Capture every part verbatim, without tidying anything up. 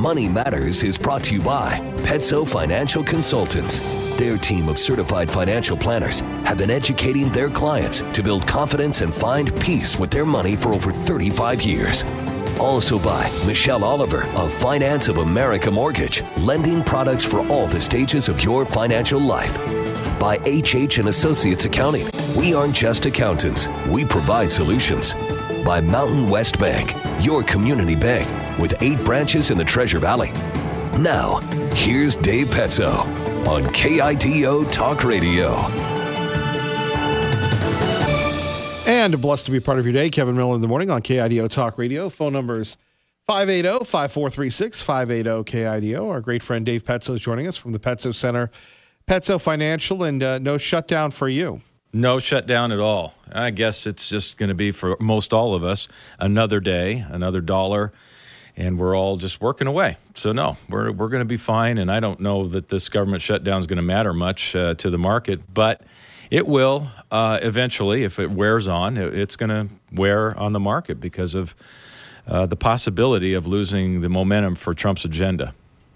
Money Matters is brought to you by Petso Financial Consultants. Their team of certified financial planners have been educating their clients to build confidence and find peace with their money for over thirty-five years. Also by Michelle Oliver of Finance of America Mortgage, lending products for all the stages of your financial life. By H H and Associates Accounting, we aren't just accountants, we provide solutions. By Mountain West Bank, your community bank with eight branches in the Treasure Valley. Now, here's Dave Petso on K I D O Talk Radio. And blessed to be part of your day, Kevin Miller in the morning on K I D O Talk Radio. Phone numbers five eight zero, five four three six, five eight zero K I D O. Our great friend Dave Petso is joining us from the Petso Center, Petso Financial, and uh, no shutdown for you. No shutdown at all. I guess it's just going to be for most all of us another day, another dollar, and we're all just working away. So no, we're we're going to be fine, and I don't know that this government shutdown is going to matter much uh, to the market, but it will uh, eventually. If it wears on, it's going to wear on the market because of uh, the possibility of losing the momentum for Trump's agenda.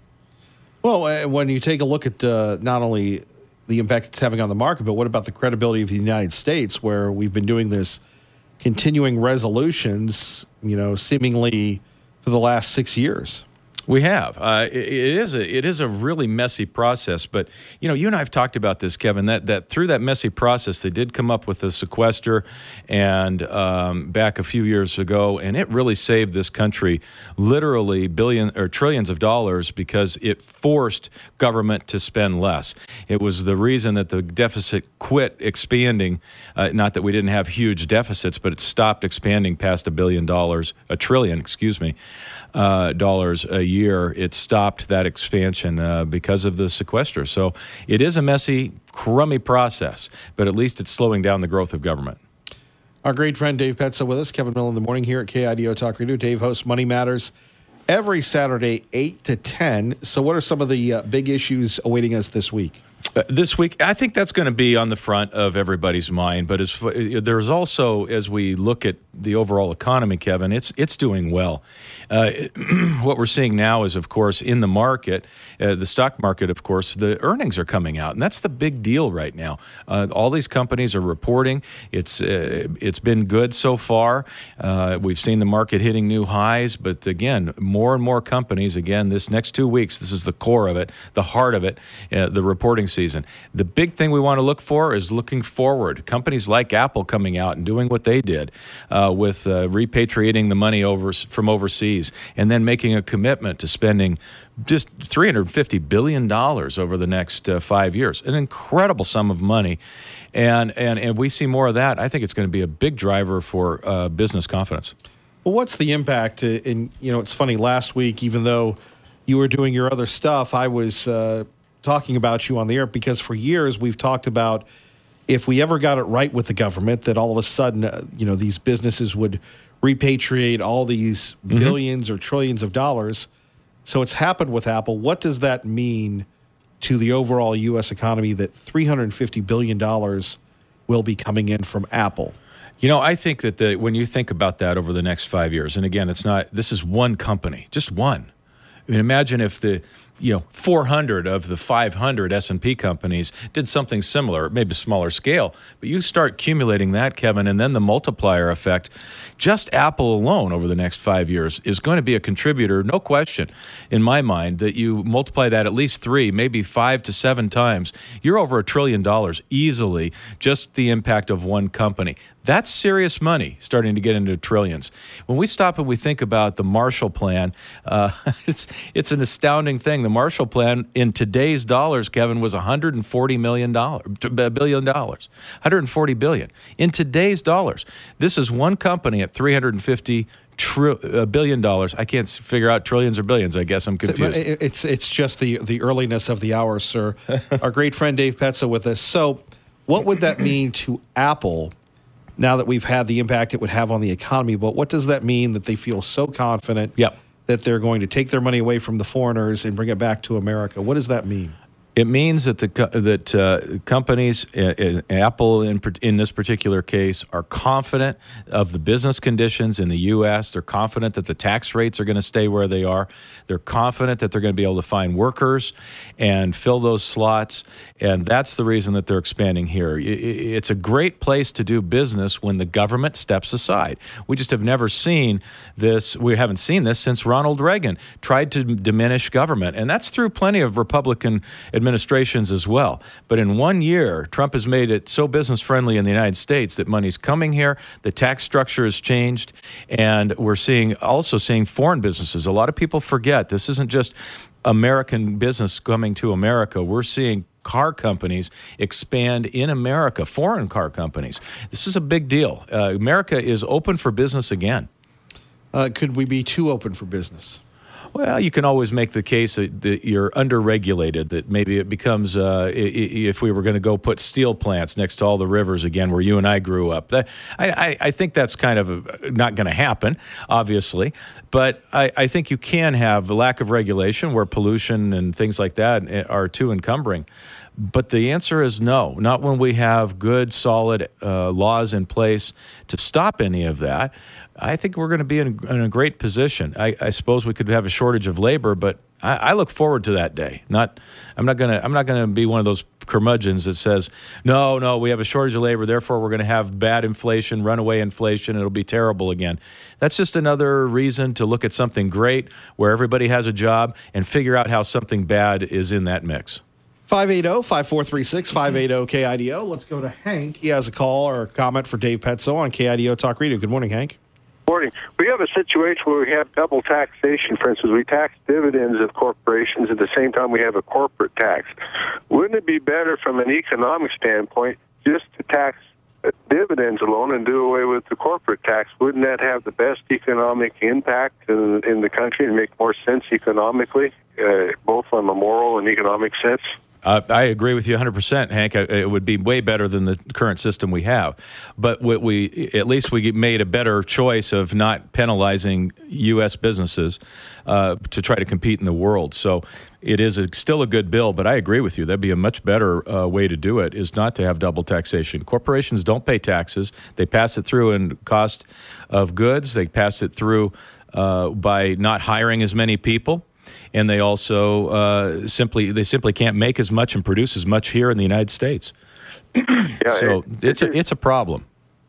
Well, uh, when you take a look at uh, not only the impact it's having on the market, but what about the credibility of the United States, where we've been doing this continuing resolutions, you know, seemingly for the last six years? We have. Uh, it, it is a it is a really messy process, but you know, you and I have talked about this, Kevin. That that through that messy process, they did come up with the sequester, and um, back a few years ago, and it really saved this country literally billion or trillions of dollars because it forced government to spend less. It was the reason that the deficit quit expanding. Uh, not that we didn't have huge deficits, but it stopped expanding past a billion dollars, a trillion, excuse me. Uh, dollars a year. It stopped that expansion uh, because of the sequester. So it is a messy, crummy process, but at least it's slowing down the growth of government. Our great friend Dave Petso with us, Kevin Miller in the morning here at K I D O Talk Radio. Dave hosts Money Matters every Saturday, eight to ten. So what are some of the uh, big issues awaiting us this week? Uh, this week, I think that's going to be on the front of everybody's mind. But as, there's also, as we look at the overall economy, Kevin, it's it's doing well. Uh, what we're seeing now is, of course, in the market, uh, the stock market, of course, the earnings are coming out, and that's the big deal right now. Uh, all these companies are reporting. It's uh, it's been good so far. Uh, we've seen the market hitting new highs, but again, more and more companies. Again, this next two weeks, this is the core of it, the heart of it, uh, the reporting season. The big thing we want to look for is looking forward. Companies like Apple coming out and doing what they did uh, with uh, repatriating the money over from overseas and then making a commitment to spending just three hundred fifty billion dollars over the next uh, five years. An incredible sum of money. And, and, and we see more of that. I think it's going to be a big driver for uh, business confidence. Well, what's the impact? In, you know, it's funny, last week, even though you were doing your other stuff, I was uh, talking about you on the air because for years we've talked about if we ever got it right with the government, that all of a sudden, uh, you know, these businesses would repatriate all these mm-hmm. billions or trillions of dollars. So it's happened with Apple. What does that mean to the overall U S economy that three hundred fifty billion dollars will be coming in from Apple? You know, I think that the, when you think about that over the next five years, and again, it's not, this is one company, just one. I mean, imagine if the, you know, four hundred of the five hundred S and P companies did something similar, maybe smaller scale. But you start accumulating that, Kevin, and then the multiplier effect. Just Apple alone over the next five years is going to be a contributor, no question, in my mind, that you multiply that at least three, maybe five to seven times. You're over a trillion dollars easily, just the impact of one company. That's serious money starting to get into trillions. When we stop and we think about the Marshall Plan, uh, it's it's an astounding thing. The Marshall Plan in today's dollars, Kevin, was one hundred forty million dollars, billion dollars, one hundred forty billion in today's dollars. This is one company at three hundred fifty tri- uh, billion dollars. I can't figure out trillions or billions. I guess I'm confused. It's it's just the the earliness of the hour, sir. Our great friend Dave Petso with us. So, what would that mean to Apple? Now that we've had the impact it would have on the economy, but what does that mean that they feel so confident yep. that they're going to take their money away from the foreigners and bring it back to America? What does that mean? It means that the co- that uh, companies, uh, Apple in in this particular case, are confident of the business conditions in the U S. They're confident that the tax rates are going to stay where they are. They're confident that they're going to be able to find workers and fill those slots, and that's the reason that they're expanding here. It's a great place to do business when the government steps aside. We just have never seen this. We haven't seen this since Ronald Reagan tried to diminish government, and that's through plenty of Republican administrations as well. But in one year, Trump has made it so business friendly in the United States that money's coming here, the tax structure has changed, and we're seeing also seeing foreign businesses. A lot of people forget this isn't just American business coming to America. We're seeing car companies expand in America, foreign car companies. This is a big deal. Uh, America is open for business again. Uh, could we be too open for business? Well, you can always make the case that, that you're under-regulated, that maybe it becomes, uh, if we were going to go put steel plants next to all the rivers again where you and I grew up. That, I, I think that's kind of not going to happen, obviously. But I, I think you can have a lack of regulation where pollution and things like that are too encumbering. But the answer is no, not when we have good, solid uh, laws in place to stop any of that. I think we're going to be in, in a great position. I, I suppose we could have a shortage of labor, but I, I look forward to that day. Not, I'm not going to. I'm not going to be one of those curmudgeons that says, "No, no, we have a shortage of labor, therefore we're going to have bad inflation, runaway inflation, and it'll be terrible again." That's just another reason to look at something great where everybody has a job and figure out how something bad is in that mix. five eight zero, five four three six, five eight zero K I D O. Let's go to Hank. He has a call or a comment for Dave Petzo on K I D O Talk Radio. Good morning, Hank. Morning. We have a situation where we have double taxation. For instance, we tax dividends of corporations at the same time we have a corporate tax. Wouldn't it be better from an economic standpoint just to tax dividends alone and do away with the corporate tax? Wouldn't that have the best economic impact in, in the country and make more sense economically, uh, both from a moral and economic sense? Uh, I agree with you one hundred percent, Hank. It would be way better than the current system we have. But what we, at least we made a better choice of not penalizing U S businesses uh, to try to compete in the world. So it is a, still a good bill, but I agree with you. That'd be a much better uh, way to do it, is not to have double taxation. Corporations don't pay taxes. They pass it through in cost of goods. They pass it through uh, by not hiring as many people. And they also uh, simply they simply can't make as much and produce as much here in the United States. Yeah, so it, it's it, a it's a problem.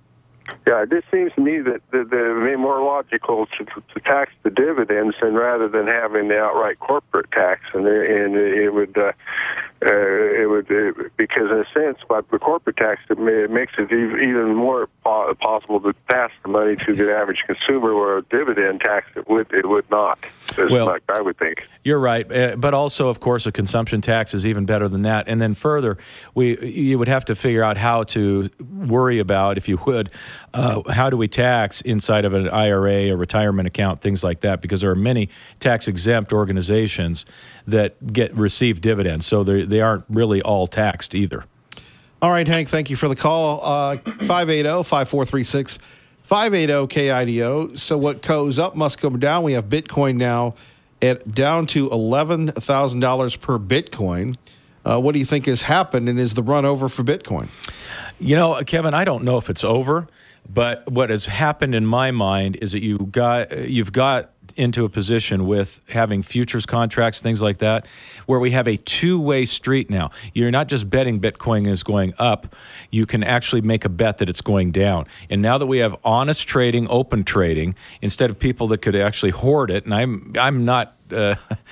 Yeah, it just seems to me that the, the, it would be more logical to, to tax the dividends than rather than having the outright corporate tax, and and it would uh, uh, it would uh, because in a sense, by the corporate tax, it, may, it makes it even more po- possible to pass the money to the average consumer, where a dividend tax it would it would not. As well, much, I would think. You're right, uh, but also, of course, a consumption tax is even better than that. And then further, we you would have to figure out how to worry about, if you would, uh, how do we tax inside of an I R A, a retirement account, things like that, because there are many tax-exempt organizations that get receive dividends, so they they aren't really all taxed either. All right, Hank, thank you for the call. Uh, five eight zero, five four three six, five eight zero K I D O. So what goes up must come down. We have Bitcoin now at down to eleven thousand dollars per Bitcoin. Uh, what do you think has happened, and is the run over for Bitcoin? You know, Kevin, I don't know if it's over, but what has happened in my mind is that you got you've got into a position with having futures contracts, things like that, where we have a two-way street now. You're not just betting Bitcoin is going up. You can actually make a bet that it's going down. And now that we have honest trading, open trading, instead of people that could actually hoard it, and I'm I'm not, uh,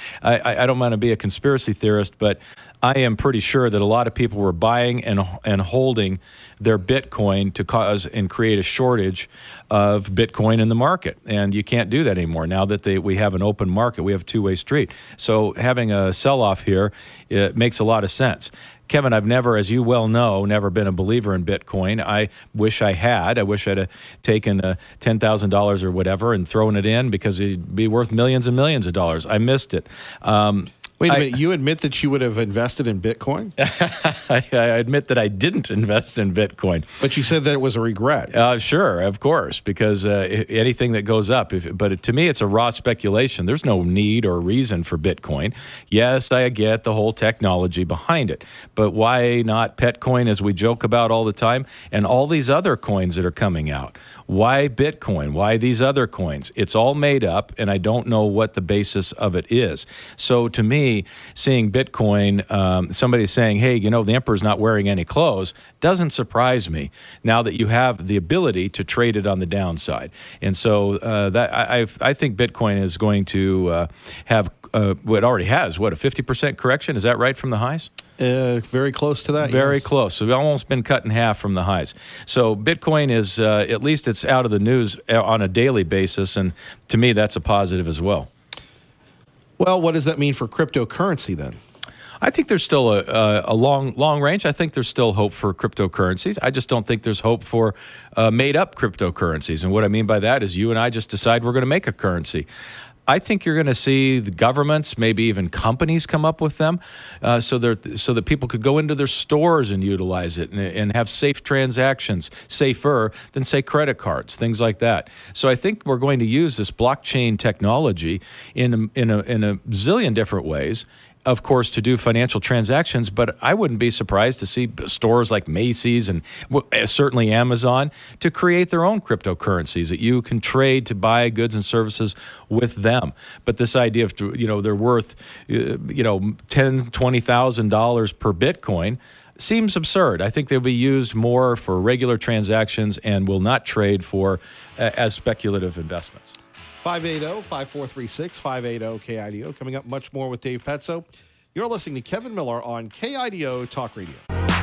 I, I don't want to be a conspiracy theorist, but I am pretty sure that a lot of people were buying and and holding their Bitcoin to cause and create a shortage of Bitcoin in the market. And you can't do that anymore now that they, we have an open market. We have a two-way street. So having a sell-off here, it makes a lot of sense. Kevin, I've never, as you well know, never been a believer in Bitcoin. I wish I had. I wish I'd have taken uh, ten thousand dollars or whatever and thrown it in, because it'd be worth millions and millions of dollars. I missed it. Um, Wait a I, minute. You admit that you would have invested in Bitcoin? I, I admit that I didn't invest in Bitcoin. But you said that it was a regret. Uh, sure, of course, because uh, anything that goes up, if, but to me, it's a raw speculation. There's no need or reason for Bitcoin. Yes, I get the whole technology behind it, but why not Petcoin, as we joke about all the time, and all these other coins that are coming out? Why Bitcoin? Why these other coins? It's all made up, and I don't know what the basis of it is. So to me, seeing Bitcoin, um, somebody saying, hey, you know, the emperor's not wearing any clothes, doesn't surprise me now that you have the ability to trade it on the downside. And so uh, that I, I think Bitcoin is going to uh, have, uh, what well, already has, what, a fifty percent correction? Is that right from the highs? Uh, very close to that. Very yes. close. So we've almost been cut in half from the highs. So Bitcoin is, uh, at least it's out of the news on a daily basis. And to me, that's a positive as well. Well, what does that mean for cryptocurrency then? I think there's still a, a, a long, long range. I think there's still hope for cryptocurrencies. I just don't think there's hope for uh, made-up cryptocurrencies. And what I mean by that is you and I just decide we're going to make a currency. I think you're going to see the governments, maybe even companies, come up with them, uh, so that so that people could go into their stores and utilize it and, and have safe transactions, safer than, say, credit cards, things like that. So I think we're going to use this blockchain technology in in a, in a zillion different ways, of course, to do financial transactions, but I wouldn't be surprised to see stores like Macy's and certainly Amazon to create their own cryptocurrencies that you can trade to buy goods and services with them. But this idea of, you know, they're worth, you know, ten thousand dollars, twenty thousand dollars per Bitcoin seems absurd. I think they'll be used more for regular transactions and will not trade for uh, as speculative investments. five eight zero, five four three six, five eight zero K I D O. Coming up, much more with Dave Petso. You're listening to Kevin Miller on K I D O Talk Radio.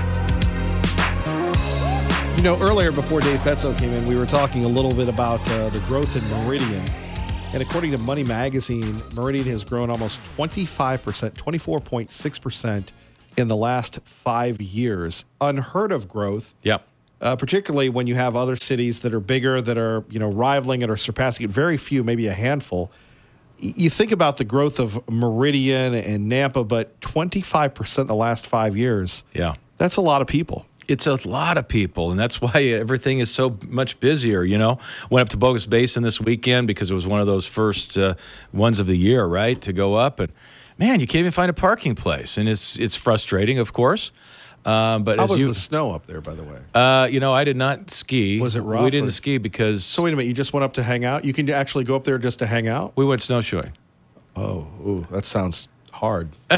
You know, earlier before Dave Petso came in, we were talking a little bit about uh, the growth in Meridian. And according to Money Magazine, Meridian has grown almost twenty-five percent, twenty-four point six percent in the last five years. Unheard of growth. Yep. Uh, particularly when you have other cities that are bigger, that are, you know, rivaling it or surpassing it. Very few, maybe a handful. Y- you think about the growth of Meridian and Nampa, but twenty-five percent in the last five years. Yeah. That's a lot of people. It's a lot of people, and that's why everything is so much busier, you know. Went up to Bogus Basin this weekend because it was one of those first uh, ones of the year, right, to go up. And, man, you can't even find a parking place, and it's it's frustrating, of course. Uh, but How as was you, the snow up there, by the way? Uh, you know, I did not ski. Was it rough? We didn't or? ski because... So wait a minute, you just went up to hang out? You can actually go up there just to hang out? We went snowshoeing. Oh, ooh, that sounds hard. and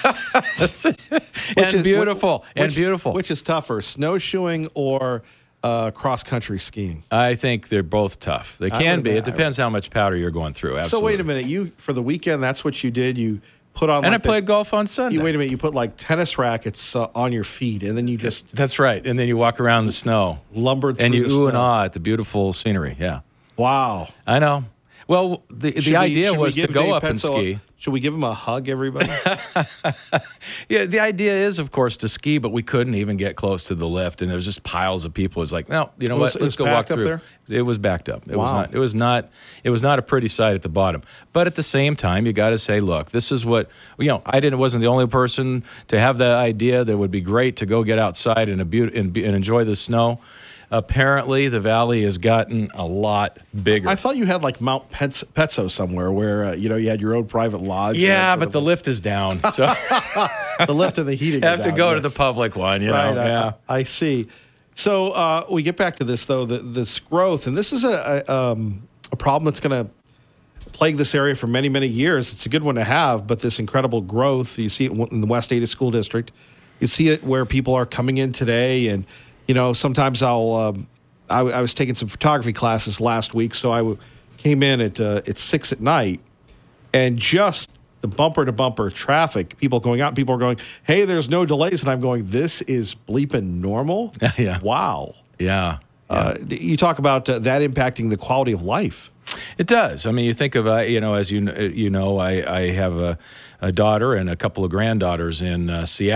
is, beautiful, which, and beautiful. Which is tougher, snowshoeing or uh, cross-country skiing? I think they're both tough. They can be. It depends how much powder you're going through. Absolutely. So wait a minute, you for the weekend, that's what you did? You put on And like I played the, golf on Sunday. You, wait a minute, you put like tennis rackets uh, on your feet, and then you just That's right. And then you walk around the snow. lumbered through And you the ooh snow. and ah at the beautiful scenery. Yeah. Wow. I know. Well, the Should the we- idea should we was to give go Dave up and Petso a- ski. Should we give him a hug, everybody? Yeah, the idea is, of course, to ski, but we couldn't even get close to the lift, and there was just piles of people. It was like, no, you know It was- what? it Let's was go walk packed up through. there? It was backed up. It was Wow. not. It was not. It was not a pretty sight at the bottom. But at the same time, you got to say, look, this is what you know. I didn't. Wasn't the only person to have the idea that it would be great to go get outside and, abu- and, be- and enjoy the snow. Apparently, the valley has gotten a lot bigger. I thought you had like Mount Pets- Petso somewhere where uh, you know you had your own private lodge. and that yeah, sort but of the thing. lift is down, so the lift and the heating. you have are to down, go to yes. the public one. You Right, know, I, yeah. I see. So uh, we get back to this though, the, this growth, and this is a a, um, a problem that's going to plague this area for many many years. It's a good one to have, but this incredible growth, you see it in the West Ada School District. You see it where people are coming in today, and you know sometimes I'll. Um, I, I was taking some photography classes last week, so I w- came in at uh, at six at night, and just the bumper to bumper traffic, people going out, people are going, "Hey, there's no delays," and I'm going, "This is bleeping normal." Yeah. Wow. Yeah. Uh, you talk about uh, that impacting the quality of life. It does. I mean, you think of, uh, you know, as you you know, I, I have a, a daughter and a couple of granddaughters in uh, Seattle.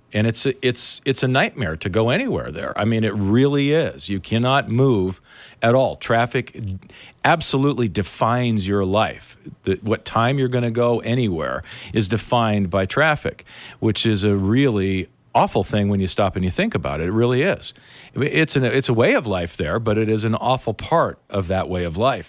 And it's a, it's it's a nightmare to go anywhere there. I mean, it really is. You cannot move at all. Traffic absolutely defines your life. The, what time you're going to go anywhere is defined by traffic, which is a really awful thing when you stop and you think about it. It really is. It's an it's a way of life there, but it is an awful part of that way of life.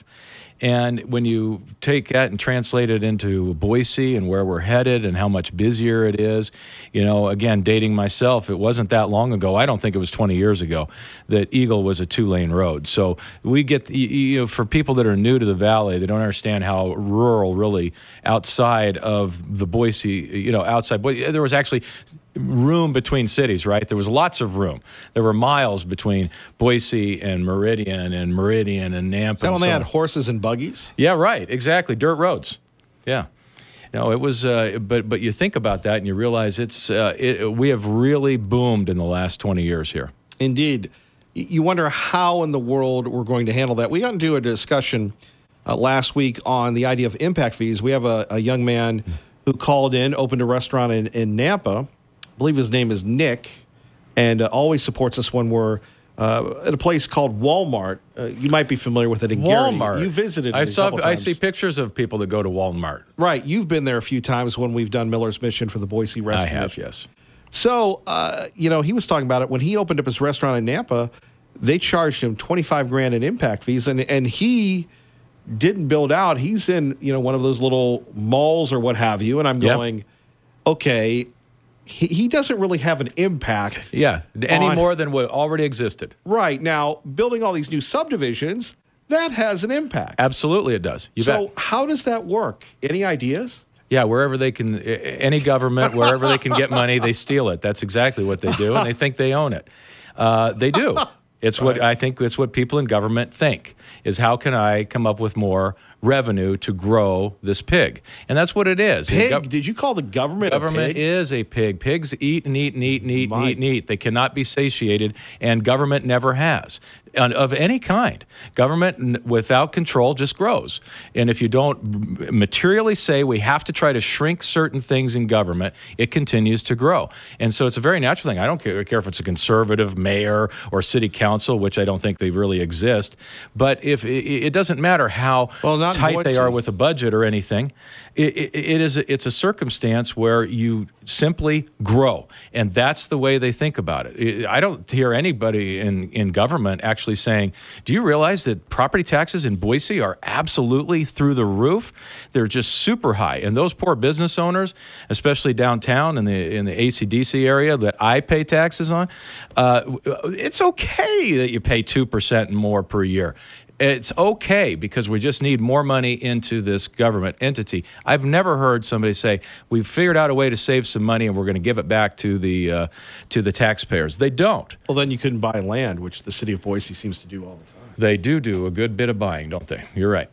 And when you take that and translate it into Boise and where we're headed and how much busier it is, you know, again, dating myself, it wasn't that long ago, I don't think it was twenty years ago, that Eagle was a two-lane road. So we get, you know, for people that are new to the Valley, they don't understand how rural really outside of the Boise, you know, outside, there was actually room between cities, right? There was lots of room. There were miles between Boise and Meridian and Meridian and Nampa. Is that when they had horses and buggies? Yeah, right. Exactly. Dirt roads. Yeah. No, it was, uh, but but you think about that and you realize it's uh, it, we have really boomed in the last twenty years here. Indeed. You wonder how in the world we're going to handle that. We got into a discussion uh, last week on the idea of impact fees. We have a, a young man who called in, opened a restaurant in, in Nampa. I believe his name is Nick, and uh, always supports us when we're uh, at a place called Walmart. Uh, you might be familiar with it in Walmart. Gary. You visited it I a saw. couple I times. see pictures of people that go to Walmart. Right. You've been there a few times when we've done Miller's Mission for the Boise I Restaurant. have, yes. So, uh, you know, he was talking about it. When he opened up his restaurant in Nampa, they charged him twenty-five grand in impact fees, and and he didn't build out. He's in, you know, one of those little malls or what have you, and I'm Yep. going, okay, he, he doesn't really have an impact. Yeah, any on- more than what already existed. Right. Now, building all these new subdivisions, that has an impact. Absolutely, it does. You so bet. how does that work? Any ideas? Yeah, wherever they can, any government, wherever they can get money, they steal it. That's exactly what they do, and they think they own it. Uh, they do. It's what I think. It's what people in government think is how can I come up with more revenue to grow this pig, and that's what it is. Pig? Gov- Did you call the government Government a pig? is a pig. Pigs eat and eat and eat and eat and My- eat and eat. They cannot be satiated, and government never has. And of any kind. Government n- without control just grows. And if you don't m- materially say we have to try to shrink certain things in government, it continues to grow. And so it's a very natural thing. I don't care, care if it's a conservative mayor or city council, which I don't think they really exist. But if it, it doesn't matter how Well, not in tight they Boise. are with a budget or anything, it, it, it is a, it's a circumstance where you simply grow, and that's the way they think about it. I don't hear anybody in, in government actually saying, do you realize that property taxes in Boise are absolutely through the roof? They're just super high, and those poor business owners, especially downtown in the in the A C D C area that I pay taxes on, uh, it's okay that you pay two percent and more per year. It's okay because we just need more money into this government entity. I've never heard somebody say, we've figured out a way to save some money and we're going to give it back to the uh, to the taxpayers. They don't. Well, then you couldn't buy land, which the city of Boise seems to do all the time. They do do a good bit of buying, don't they? You're right.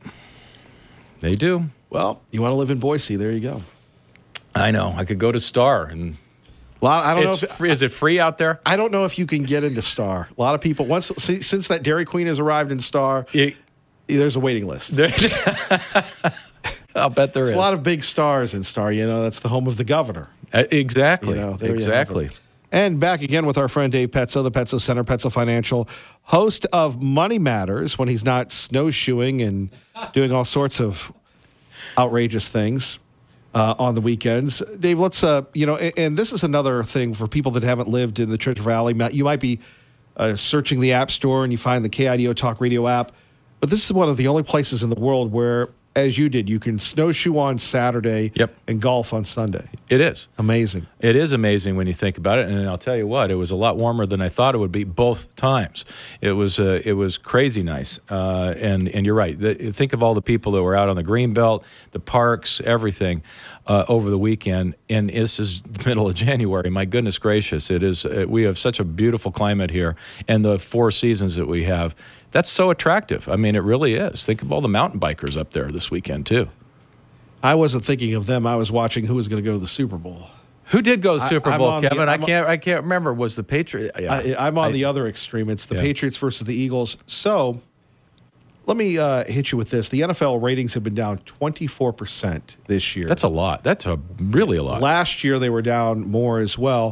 They do. Well, you want to live in Boise, there you go. I know. I could go to Star and Well, I don't it's know if free. Is it free out there? I don't know if you can get into Star. A lot of people once since that Dairy Queen has arrived in Star, It, there's a waiting list. I'll bet there There's is. a lot of big stars in Star. You know, that's the home of the governor. Uh, exactly. You know, there you have exactly. it. And back again with our friend Dave Petzo, the Petzo Center, Petzo Financial, host of Money Matters when he's not snowshoeing and doing all sorts of outrageous things uh, on the weekends. Dave, let's, uh, you know, and, and this is another thing for people that haven't lived in the Treasure Valley. You might be uh, searching the App Store and you find the K I D O Talk Radio app, but this is one of the only places in the world where, as you did, you can snowshoe on Saturday Yep. and golf on Sunday. It is. Amazing. It is amazing when you think about it, and I'll tell you what, it was a lot warmer than I thought it would be both times. It was uh, it was crazy nice, uh, and and you're right. The, think of all the people that were out on the Greenbelt, the parks, everything uh, over the weekend. And this is the middle of January. My goodness gracious, it is. Uh, we have such a beautiful climate here, and the four seasons that we have. That's so attractive. I mean, it really is. Think of all the mountain bikers up there this weekend too. I wasn't thinking of them. I was watching who was going to go to the Super Bowl. Who did go to the I- Super I'm Bowl, on the- Kevin? I I'm on- can't. I can't remember. Was the Patriot? Yeah. I, I'm on I- the other extreme. It's the Yeah. Patriots versus the Eagles. So let me uh, hit you with this. The N F L ratings have been down twenty-four percent this year. That's a lot. That's a really a lot. Last year, they were down more as well.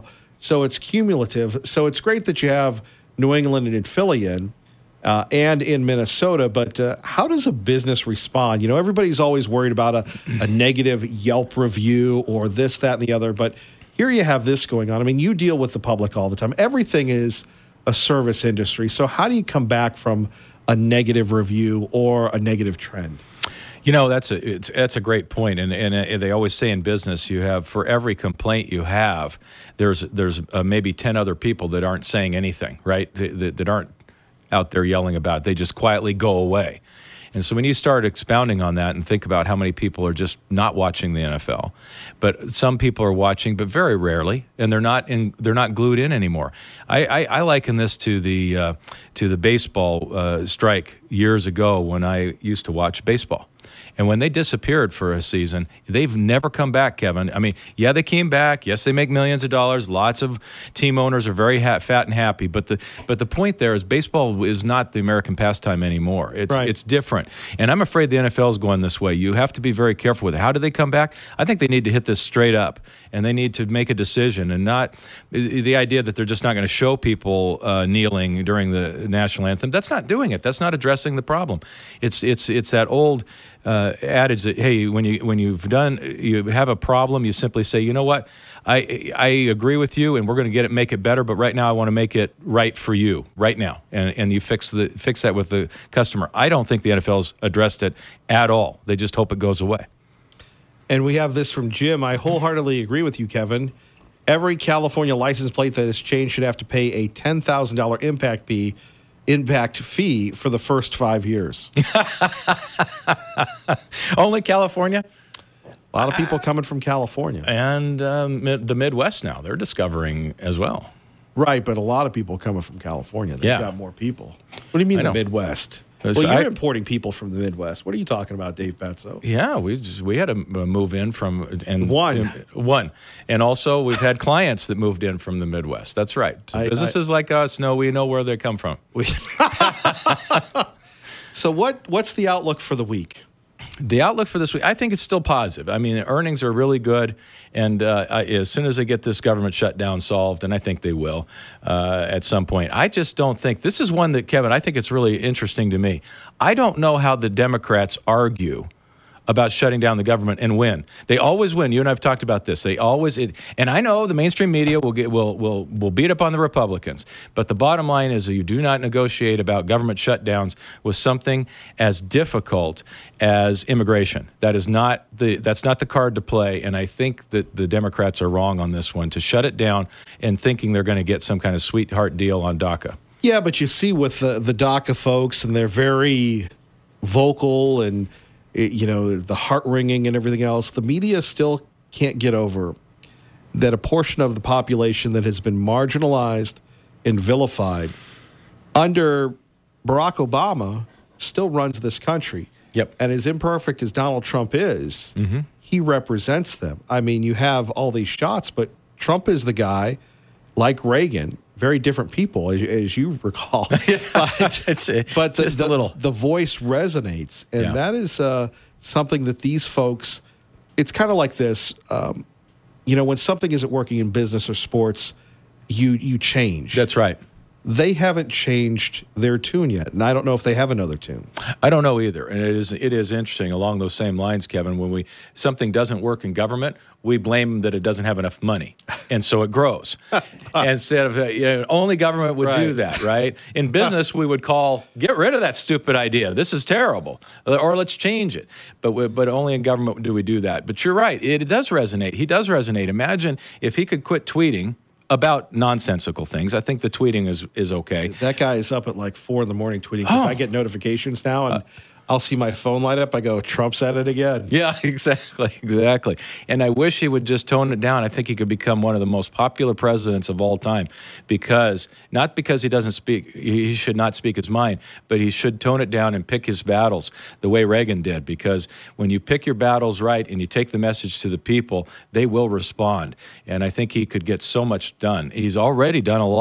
So it's cumulative. So it's great that you have New England and Philly in, uh, and in Minnesota. But uh, how does a business respond? You know, everybody's always worried about a, a negative Yelp review or this, that, and the other. But here you have this going on. I mean, you deal with the public all the time. Everything is a service industry. So how do you come back from a negative review or a negative trend? You know, that's a it's, that's a great point, and and uh, they always say in business, you have for every complaint you have, there's there's uh, maybe ten other people that aren't saying anything, right? That, that aren't out there yelling about it. They just quietly go away. And so when you start expounding on that and think about how many people are just not watching the N F L, but some people are watching, but very rarely, and they're not in, they're not glued in anymore. I, I, I liken this to the uh, to the baseball uh, strike years ago when I used to watch baseball. And when they disappeared for a season, they've never come back, Kevin. I mean, yeah, they came back. Yes, they make millions of dollars. Lots of team owners are very ha- fat and happy. But the but the point there is baseball is not the American pastime anymore. It's right. It's different. And I'm afraid the N F L is going this way. You have to be very careful with it. How do they come back? I think they need to hit this straight up, and they need to make a decision and not the idea that they're just not going to show people uh, kneeling during the national anthem. That's not doing it. That's not addressing the problem. It's it's it's that old Uh, adage that, hey, when you when you've done you have a problem, you simply say, you know what, I I agree with you, and we're going to get it, make it better. But right now, I want to make it right for you right now, and and you fix the fix that with the customer. I don't think the N F L's addressed it at all. They just hope it goes away. And we have this from Jim. I wholeheartedly agree with you, Kevin. Every California license plate that is changed should have to pay a ten thousand dollar impact fee. impact fee for the first five years. Only California? A lot of people coming from California. And um, mid- the Midwest now, they're discovering as well. Right, but a lot of people coming from California. They've Yeah. got more people. What do you mean I the know. Midwest? Uh, Well, so you're I- importing people from the Midwest. What are you talking about, Dave Petso? Yeah, we just, we had to uh, move in from and One. and- one, and also we've had clients that moved in from the Midwest. That's right. So I- businesses like us know we know where they come from. We- So what? What's the outlook for the week? The outlook for this week, I think it's still positive. I mean, earnings are really good, and uh, I, as soon as they get this government shutdown solved, and I think they will uh, at some point, I just don't think this is one that, Kevin, I think it's really interesting to me. I don't know how the Democrats argue about shutting down the government and win. They always win. You and I have talked about this. They always, it, and I know the mainstream media will get will will will beat up on the Republicans. But the bottom line is that you do not negotiate about government shutdowns with something as difficult as immigration. That is not the that's not the card to play. And I think that the Democrats are wrong on this one to shut it down and thinking they're going to get some kind of sweetheart deal on DACA. Yeah, but you see with the, the DACA folks, and they're very vocal and, you know, the heart-wringing and everything else, the media still can't get over that a portion of the population that has been marginalized and vilified under Barack Obama still runs this country. Yep. And as imperfect as Donald Trump is, Mm-hmm. he represents them. I mean, you have all these shots, but Trump is the guy, like Reagan, very different people, as, as you recall. but It's a- but the, just the, a little. the voice resonates. And Yeah. that is uh, something that these folks, it's kind of like this. Um, you know, when something isn't working in business or sports, you you change. That's right. They haven't changed their tune yet, and I don't know if they have another tune. I don't know either, and it is it is interesting along those same lines, Kevin. When we something doesn't work in government, we blame that it doesn't have enough money, and so it grows. Instead of uh, you know, only government would do Right. that, right? In business, we would call get rid of that stupid idea. This is terrible, or let's change it. But we, but only in government do we do that. But you're right; it, it does resonate. He does resonate. Imagine if he could quit tweeting about nonsensical things. I think the tweeting is is okay. That guy is up at like four in the morning tweeting because Oh. I get notifications now, and I'll see my phone light up. I go, Trump's at it again. Yeah, exactly, exactly. And I wish he would just tone it down. I think he could become one of the most popular presidents of all time because, not because he doesn't speak, he should not speak his mind, but he should tone it down and pick his battles the way Reagan did. Because when you pick your battles right and you take the message to the people, they will respond. And I think he could get so much done. He's already done a lot.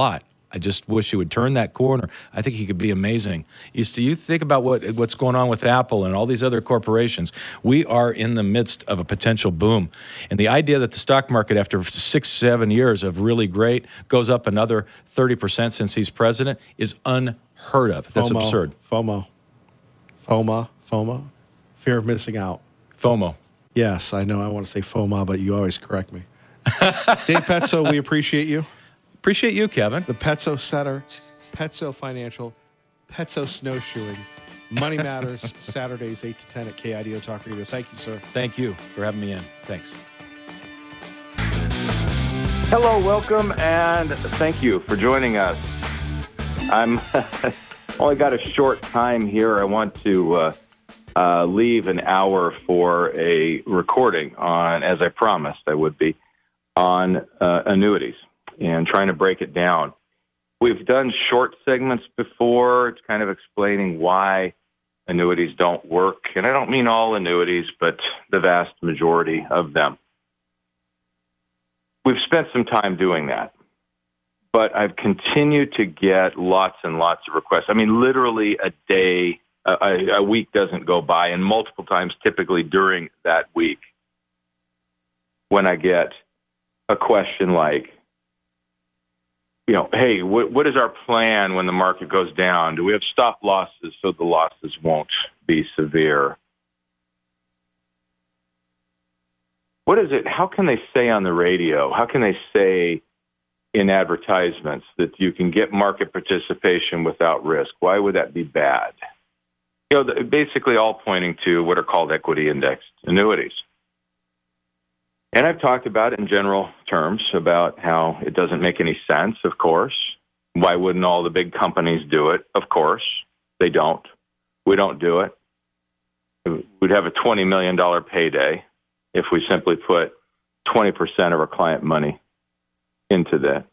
I just wish he would turn that corner. I think he could be amazing. You see, you think about what what's going on with Apple and all these other corporations. We are in the midst of a potential boom. And the idea that the stock market, after six, seven years of really great, goes up another thirty percent since he's president is unheard of. That's FOMO, absurd. FOMO. FOMA, FOMA. Fear of missing out. FOMO. Yes, I know I want to say FOMA, but you always correct me. Dave Petso, we appreciate you. Appreciate you, Kevin. The Petso Center, Petso Financial, Petso Snowshoeing, Money Matters, Saturdays eight to ten at K I D O Talk Radio. Thank you, sir. Thank you for having me in. Thanks. Hello, welcome, and thank you for joining us. I'm only got a short time here. I want to uh, uh, leave an hour for a recording on, as I promised I would be, on uh, annuities and trying to break it down. We've done short segments before. It's kind of explaining why annuities don't work. And I don't mean all annuities, but the vast majority of them. We've spent some time doing that. But I've continued to get lots and lots of requests. I mean, literally a day, a, a week doesn't go by, and multiple times typically during that week when I get a question like, you know, hey, what, what is our plan when the market goes down? Do we have stop losses so the losses won't be severe? What is it? How can they say on the radio? How can they say in advertisements that you can get market participation without risk? Why would that be bad? You know, basically all pointing to what are called equity indexed annuities. And I've talked about it in general terms about how it doesn't make any sense, of course. Why wouldn't all the big companies do it? Of course, they don't. We don't do it. We'd have a twenty million dollars payday if we simply put twenty percent of our client money into that.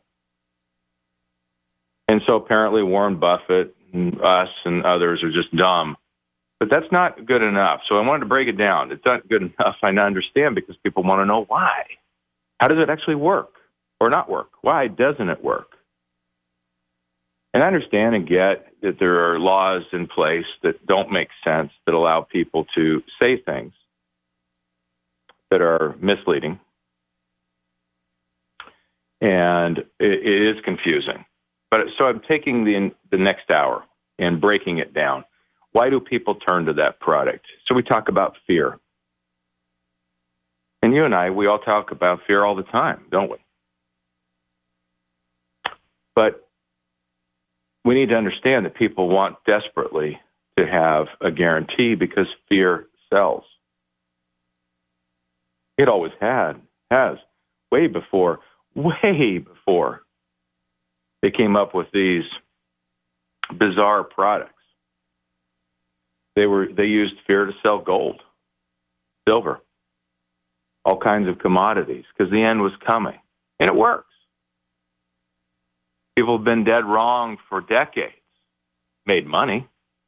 And so apparently Warren Buffett and us and others are just dumb. But that's not good enough. So I wanted to break it down. It's not good enough, I understand, because people want to know why. How does it actually work or not work? Why doesn't it work? And I understand and get that there are laws in place that don't make sense, that allow people to say things that are misleading. And it, it is confusing. But so I'm taking the the next hour and breaking it down. Why do people turn to that product? So we talk about fear. And you and I, we all talk about fear all the time, don't we? But we need to understand that people want desperately to have a guarantee because fear sells. It always had, has, way before, way before they came up with these bizarre products. They were they used fear to sell gold, silver, all kinds of commodities because the end was coming. And it works. People have been dead wrong for decades, made money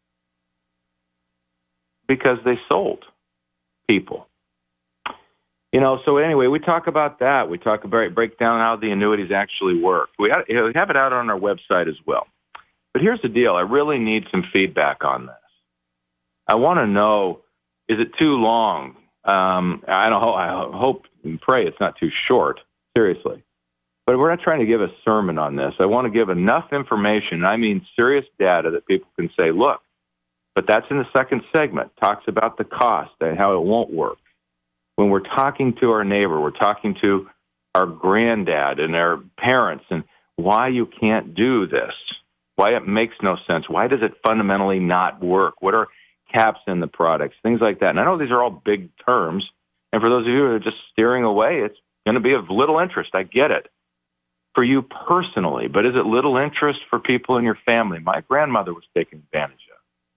because they sold people. You know, so anyway, we talk about that. We talk about, break down how the annuities actually work. We have, we have it out on our website as well. But here's the deal. I really need some feedback on this. I want to know, is it too long? Um, I don't. I hope and pray it's not too short, seriously. But we're not trying to give a sermon on this. I want to give enough information, I mean serious data, that people can say, look, but that's in the second segment, talks about the cost and how it won't work. When we're talking to our neighbor, we're talking to our granddad and our parents and why you can't do this, why it makes no sense, why does it fundamentally not work, what are caps in the products, things like that. And I know these are all big terms, and for those of you who are just steering away, it's going to be of little interest. I get it. For you personally, but is it little interest for people in your family? My grandmother was taken advantage of.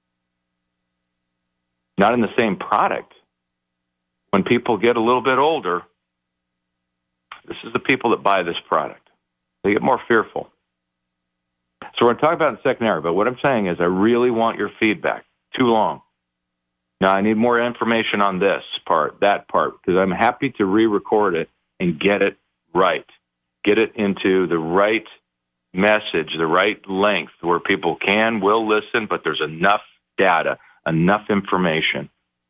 Not in the same product. When people get a little bit older, this is the people that buy this product. They get more fearful. So we're going to talk about it in the second hour, but what I'm saying is I really want your feedback. Too long. Now, I need more information on this part, that part, because I'm happy to re-record it and get it right. Get it into the right message, the right length where people can, will listen, but there's enough data, enough information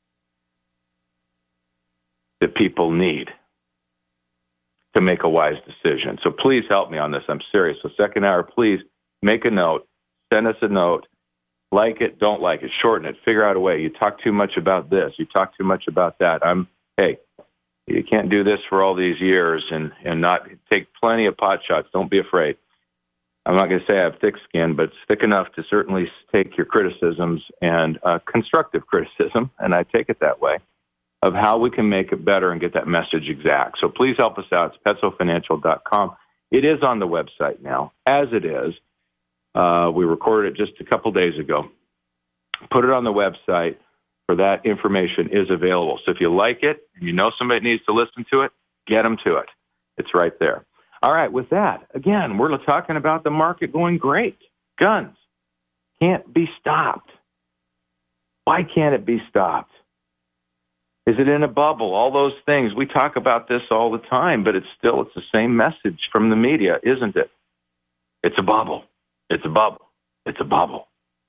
that people need to make a wise decision. So please help me on this. I'm serious. So second hour, please make a note, send us a note, like it, don't like it, shorten it, figure out a way. You talk too much about this, you talk too much about that. I'm, hey, you can't do this for all these years and, and not take plenty of pot shots. Don't be afraid. I'm not going to say I have thick skin, but it's thick enough to certainly take your criticisms and uh, constructive criticism, and I take it that way, of how we can make it better and get that message exact. So please help us out. It's petso financial dot com. It is on the website now, as it is. Uh, we recorded it just a couple days ago. Put it on the website, for that information is available. So if you like it and you know somebody needs to listen to it, get them to it. It's right there. All right, with that, again, we're talking about the market going great. Guns can't be stopped. Why can't it be stopped? Is it in a bubble? All those things. We talk about this all the time, but it's still, it's the same message from the media, isn't it? It's a bubble. It's a bubble. It's a bubble.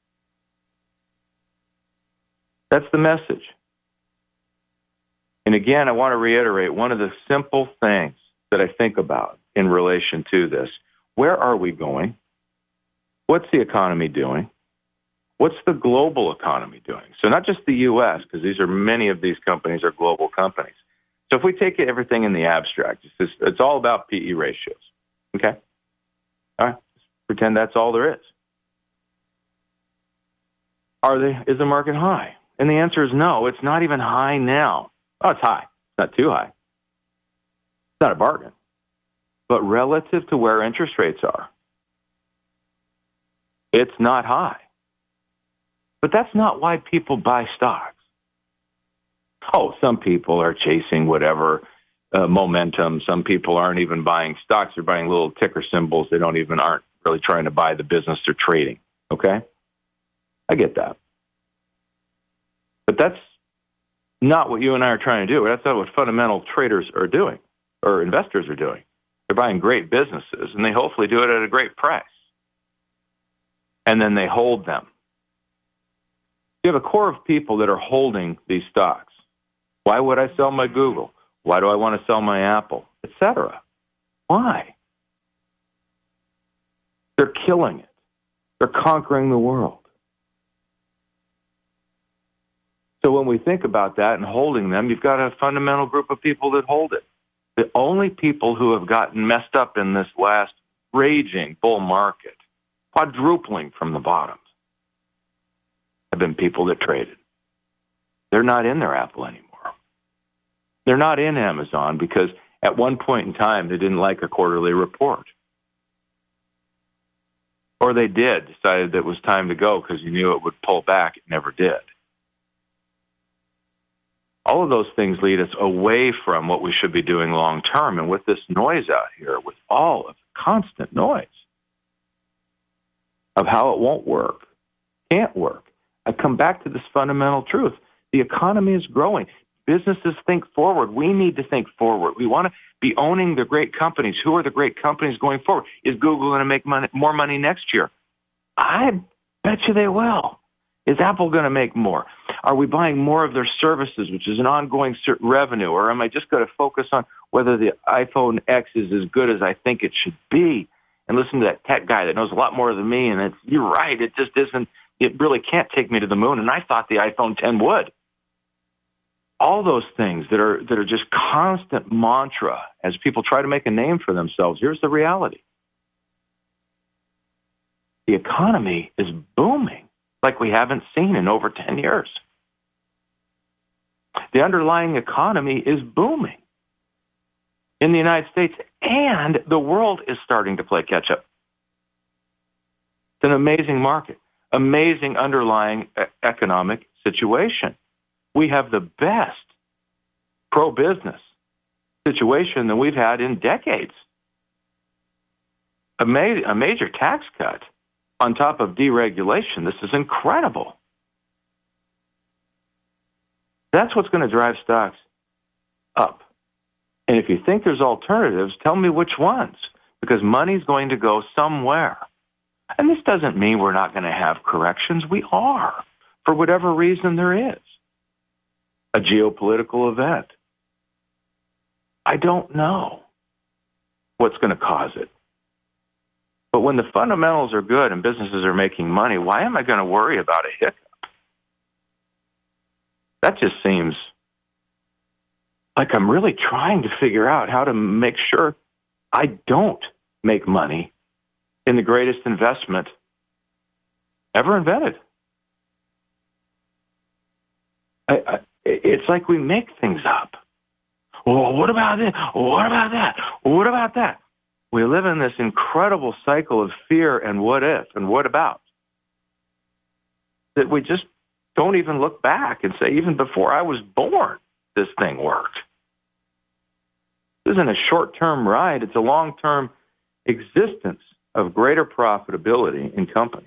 That's the message. And again, I want to reiterate one of the simple things that I think about in relation to this. Where are we going? What's the economy doing? What's the global economy doing? So not just the U S, because these are many of these companies are global companies. So if we take everything in the abstract, it's, just, it's all about P E ratios. Okay? All right? Just pretend that's all there is. Are they? Is the market high? And the answer is no. It's not even high now. Oh, it's high. It's not too high. It's not a bargain. But relative to where interest rates are, it's not high. But that's not why people buy stocks. Oh, some people are chasing whatever uh, momentum. Some people aren't even buying stocks. They're buying little ticker symbols. They don't even aren't really trying to buy the business they're trading. Okay? I get that. But that's not what you and I are trying to do. That's not what fundamental traders are doing or investors are doing. They're buying great businesses, and they hopefully do it at a great price. And then they hold them. You have a core of people that are holding these stocks. Why would I sell my Google? Why do I want to sell my Apple, et cetera? Why? They're killing it. They're conquering the world. So when we think about that and holding them, you've got a fundamental group of people that hold it. The only people who have gotten messed up in this last raging bull market, quadrupling from the bottoms, have been people that traded. They're not in their Apple anymore. They're not in Amazon because at one point in time they didn't like a quarterly report. Or they did, decided that it was time to go because you knew it would pull back. It never did. All of those things lead us away from what we should be doing long term. And with this noise out here, with all of the constant noise of how it won't work, can't work, I come back to this fundamental truth. The economy is growing. Businesses think forward. We need to think forward. We want to be owning the great companies. Who are the great companies going forward? Is Google going to make money, more money next year? I bet you they will. Is Apple going to make more? Are we buying more of their services, which is an ongoing revenue? Or am I just going to focus on whether the iPhone X is as good as I think it should be and listen to that tech guy that knows a lot more than me? And it's, you're right, it just isn't, it really can't take me to the moon. And I thought the iPhone ten would. All those things that are that are just constant mantra as people try to make a name for themselves. Here's the reality. The economy is booming like we haven't seen in over ten years. The underlying economy is booming in the United States, and the world is starting to play catch up. It's an amazing market, amazing underlying economic situation. We have the best pro-business situation that we've had in decades. A, ma- a major tax cut on top of deregulation. This is incredible. That's what's going to drive stocks up. And if you think there's alternatives, tell me which ones. because money's going to go somewhere. And this doesn't mean we're not going to have corrections. We are, for whatever reason there is. A geopolitical event. I don't know what's going to cause it. But when the fundamentals are good and businesses are making money, why am I going to worry about a hiccup? That just seems like I'm really trying to figure out how to make sure I don't make money in the greatest investment ever invented. I, I, it's like we make things up. Well, what about this? What about that? What about that? We live in this incredible cycle of fear and what if and what about that we just don't even look back and say, even before I was born, this thing worked. This isn't a short-term ride. It's a long-term existence of greater profitability in companies.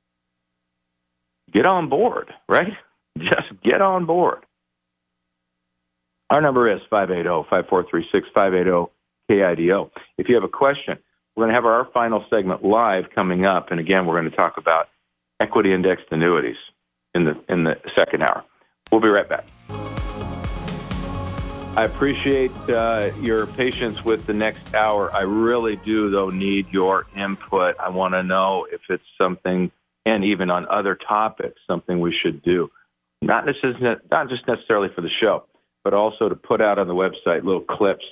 Get on board, right? Just get on board. Our number is five eight zero, five four three six, five eight zero, K I D O. If you have a question, we're going to have our final segment live coming up. And again, we're going to talk about equity indexed annuities in the in the second hour. We'll be right back. I appreciate uh, your patience with the next hour. I really do, though, need your input. I want to know if it's something, and even on other topics, something we should do. Not necessarily, not just necessarily for the show, but also to put out on the website little clips.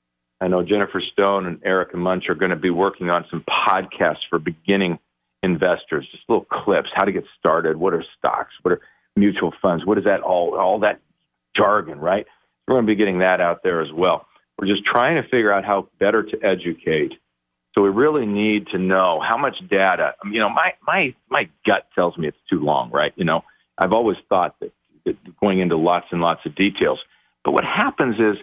I know Jennifer Stone and Erica Munch are going to be working on some podcasts for beginning investors, just little clips, how to get started, what are stocks, what are mutual funds, what is that all, all that jargon, right? We're going to be getting that out there as well. We're just trying to figure out how better to educate. So we really need to know how much data. You know, my my my gut tells me it's too long, right? You know, I've always thought that, that going into lots and lots of details. But what happens is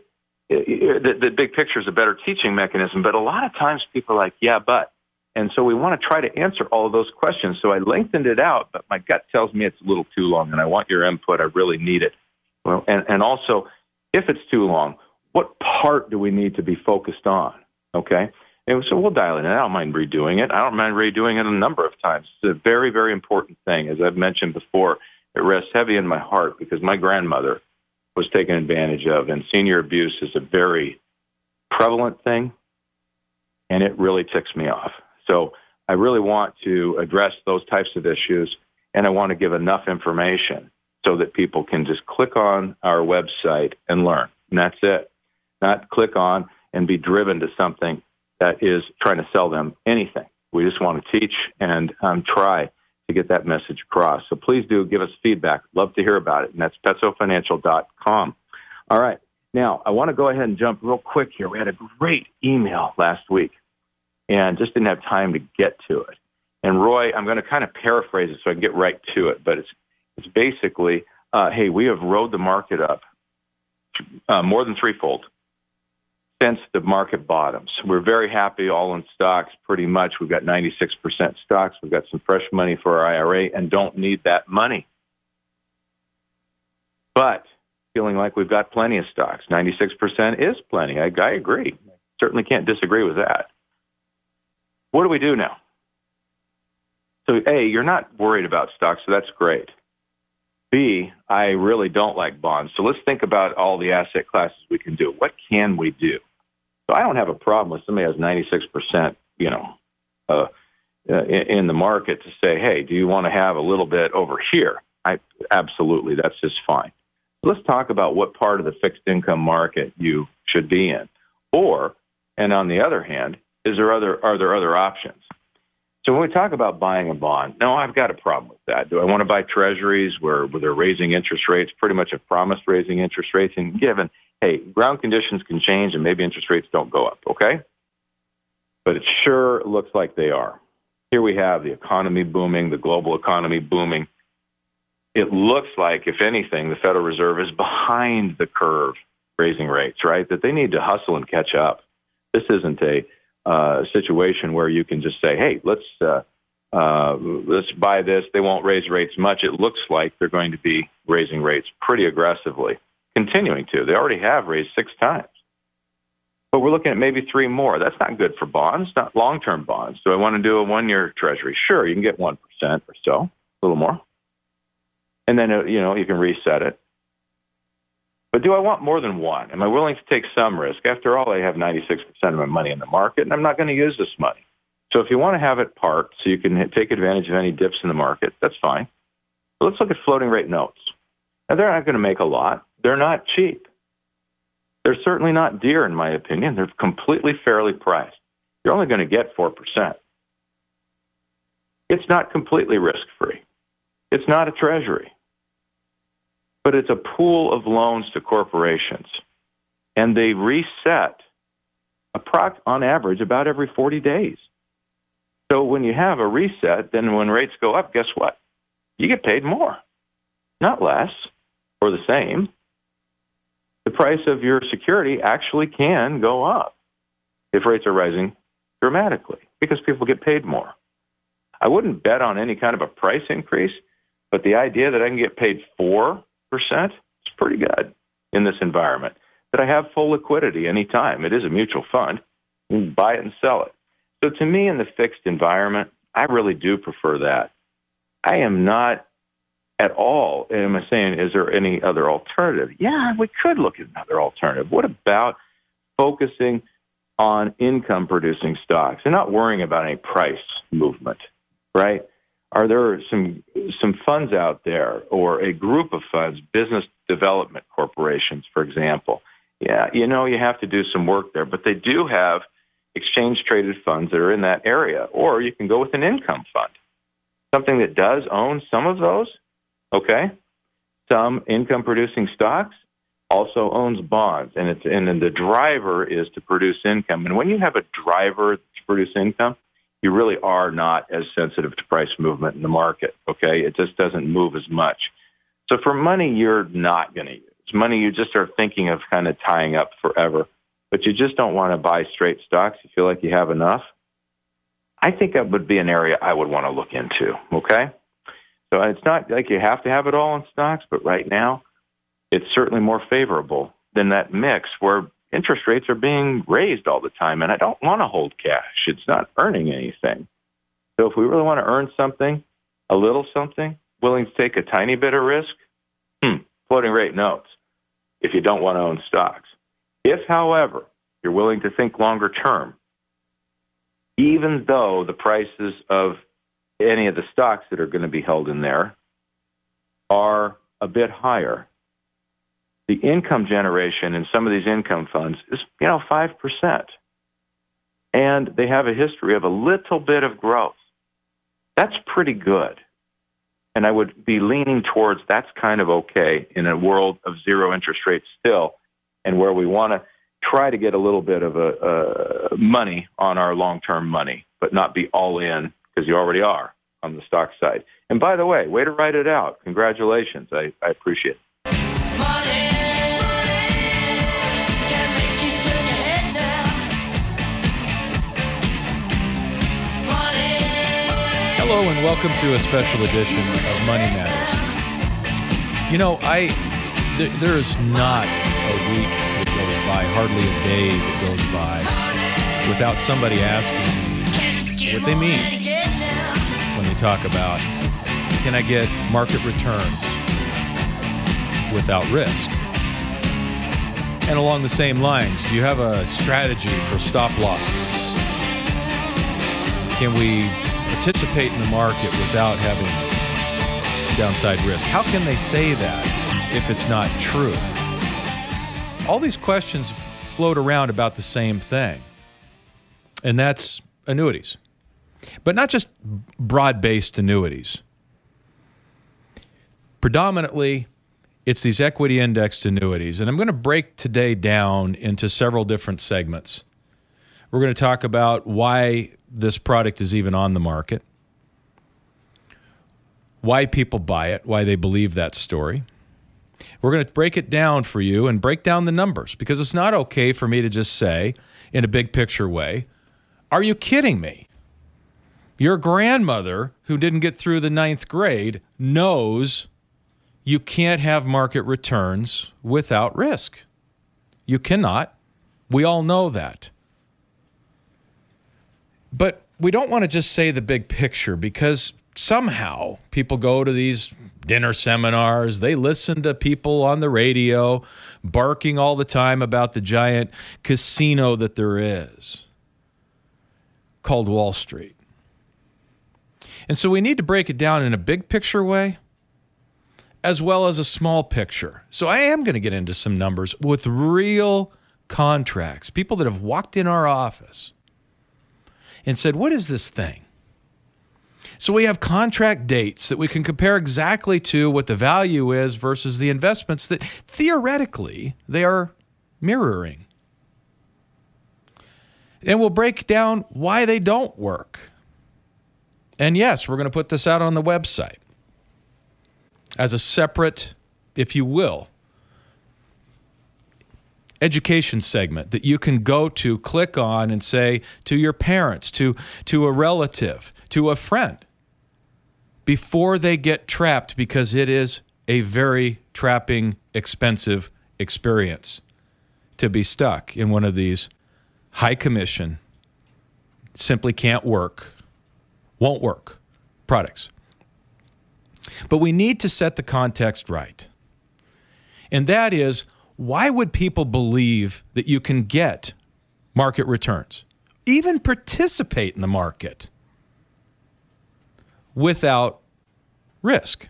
the, the big picture is a better teaching mechanism. But a lot of times people are like, yeah, but. And so we want to try to answer all of those questions. So I lengthened it out, but my gut tells me it's a little too long, and I want your input. I really need it. Well, and, and also, if it's too long, what part do we need to be focused on? Okay? And so we'll dial it in. I don't mind redoing it. I don't mind redoing it a number of times. It's a very, very important thing. As I've mentioned before, it rests heavy in my heart because my grandmother was taken advantage of, and senior abuse is a very prevalent thing, and it really ticks me off. So I really want to address those types of issues, and I want to give enough information so that people can just click on our website and learn. And that's it. Not click on and be driven to something that is trying to sell them anything. We just want to teach and um, try to get that message across. So please do give us feedback. Love to hear about it. And that's petso financial dot com. All right. Now, I want to go ahead and jump real quick here. We had a great email last week and just didn't have time to get to it. And Roy, I'm going to kind of paraphrase it so I can get right to it. But it's it's basically, uh, hey, we have rode the market up uh, more than threefold since the market bottoms. We're very happy all in stocks pretty much. We've got ninety-six percent stocks. We've got some fresh money for our I R A and don't need that money. But feeling like we've got plenty of stocks. ninety-six percent is plenty. I, I agree. Certainly can't disagree with that. What do we do now? So, A, you're not worried about stocks, so that's great. B, I really don't like bonds. So let's think about all the asset classes we can do. What can we do? So I don't have a problem with somebody has ninety-six percent, you know, uh, in, in the market to say, hey, do you want to have a little bit over here? I absolutely, that's just fine. Let's talk about what part of the fixed income market you should be in. Or, and on the other hand, is there other are there other options? So when we talk about buying a bond, no, I've got a problem with that. Do I want to buy treasuries where, where they're raising interest rates, pretty much have promised raising interest rates, and given, hey, ground conditions can change and maybe interest rates don't go up, okay? But it sure looks like they are. Here we have the economy booming, the global economy booming. It looks like, if anything, the Federal Reserve is behind the curve raising rates, right? That they need to hustle and catch up. This isn't a uh, situation where you can just say, hey, let's uh, uh, let's buy this. They won't raise rates much. It looks like they're going to be raising rates pretty aggressively, continuing to. They already have raised six times. But we're looking at maybe three more. That's not good for bonds, not long-term bonds. Do I want to do a one-year treasury? Sure, you can get one percent or so, a little more. And then, uh, you know, you can reset it. But do I want more than one? Am I willing to take some risk? After all, I have ninety-six percent of my money in the market, and I'm not going to use this money. So if you want to have it parked so you can take advantage of any dips in the market, that's fine. But let's look at floating rate notes. Now, they're not going to make a lot. They're not cheap. They're certainly not dear, in my opinion. They're completely fairly priced. You're only going to get four percent. It's not completely risk-free. It's not a treasury. But it's a pool of loans to corporations. And they reset approx- on average about every forty days. So when you have a reset, then when rates go up, guess what? You get paid more, not less or the same. The price of your security actually can go up if rates are rising dramatically because people get paid more. I wouldn't bet on any kind of a price increase, but the idea that I can get paid four percent is pretty good in this environment, that I have full liquidity anytime. It is a mutual fund. You can buy it and sell it. So to me, in the fixed environment, I really do prefer that. I am not at all, am I saying, is there any other alternative? Yeah, we could look at another alternative. What about focusing on income-producing stocks and not worrying about any price movement, right? Are there some some funds out there or a group of funds, business development corporations, for example? Yeah, you know, you have to do some work there, but they do have exchange-traded funds that are in that area, or you can go with an income fund, something that does own some of those, okay? Some income-producing stocks, also owns bonds, and it's and then the driver is to produce income. And when you have a driver to produce income, you really are not as sensitive to price movement in the market, okay? It just doesn't move as much. So for money you're not going to use, money you just are thinking of kind of tying up forever, but you just don't want to buy straight stocks, you feel like you have enough, I think that would be an area I would want to look into, okay? So it's not like you have to have it all in stocks, but right now it's certainly more favorable than that mix where interest rates are being raised all the time, and I don't want to hold cash. It's not earning anything. So if we really want to earn something, a little something, willing to take a tiny bit of risk, hmm, floating rate notes if you don't want to own stocks. If, however, you're willing to think longer term, even though the prices of any of the stocks that are going to be held in there are a bit higher, the income generation in some of these income funds is, you know, five percent. And they have a history of a little bit of growth. That's pretty good. And I would be leaning towards that's kind of okay in a world of zero interest rates still, and where we want to try to get a little bit of a, uh, money on our long-term money, but not be all in because you already are on the stock side. And by the way, way to write it out. Congratulations. I, I appreciate it. Hello and welcome to a special edition of Money Matters. You know, I th- there is not a week that goes by, hardly a day that goes by, without somebody asking me what they mean when they talk about, can I get market returns without risk? And along the same lines, do you have a strategy for stop losses? Can we participate in the market without having downside risk? How can they say that if it's not true? All these questions float around about the same thing, and that's annuities. But not just broad-based annuities. Predominantly, it's these equity-indexed annuities, and I'm going to break today down into several different segments. We're going to talk about why this product is even on the market, why people buy it, why they believe that story. We're going to break it down for you and break down the numbers, because it's not okay for me to just say, in a big picture way, are you kidding me? Your grandmother, who didn't get through the ninth grade, knows you can't have market returns without risk. You cannot. We all know that. But we don't want to just say the big picture, because somehow people go to these dinner seminars, they listen to people on the radio barking all the time about the giant casino that there is called Wall Street. And so we need to break it down in a big picture way as well as a small picture. So I am going to get into some numbers with real contracts, people that have walked in our office and said, what is this thing? So we have contract dates that we can compare exactly to what the value is versus the investments that theoretically they are mirroring. And we'll break down why they don't work. And yes, we're going to put this out on the website as a separate, if you will, education segment that you can go to, click on, and say to your parents, to, to a relative, to a friend, before they get trapped, because it is a very trapping, expensive experience to be stuck in one of these high commission, simply can't work, won't work products. But we need to set the context right. And that is, why would people believe that you can get market returns, even participate in the market, without risk?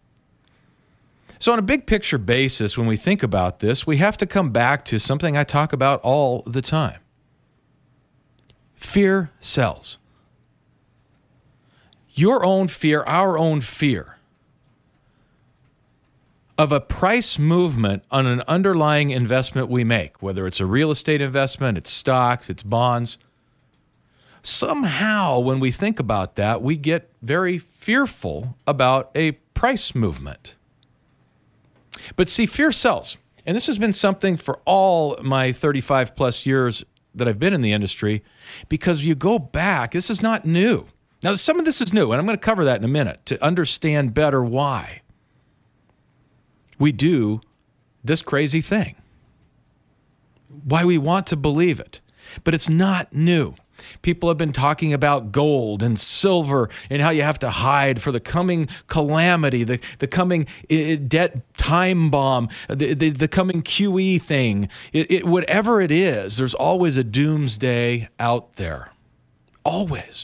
So on a big picture basis, when we think about this, we have to come back to something I talk about all the time. Fear sells. Your own fear, our own fear of a price movement on an underlying investment we make, whether it's a real estate investment, it's stocks, it's bonds. Somehow, when we think about that, we get very fearful about a price movement. But see, fear sells. And this has been something for all my thirty-five plus years that I've been in the industry, because you go back, this is not new. Now, some of this is new, and I'm going to cover that in a minute to understand better why we do this crazy thing, why we want to believe it. But it's not new. People have been talking about gold and silver and how you have to hide for the coming calamity, the, the coming uh, debt time bomb, the, the, the coming Q E thing. It, it, whatever it is, there's always a doomsday out there. Always.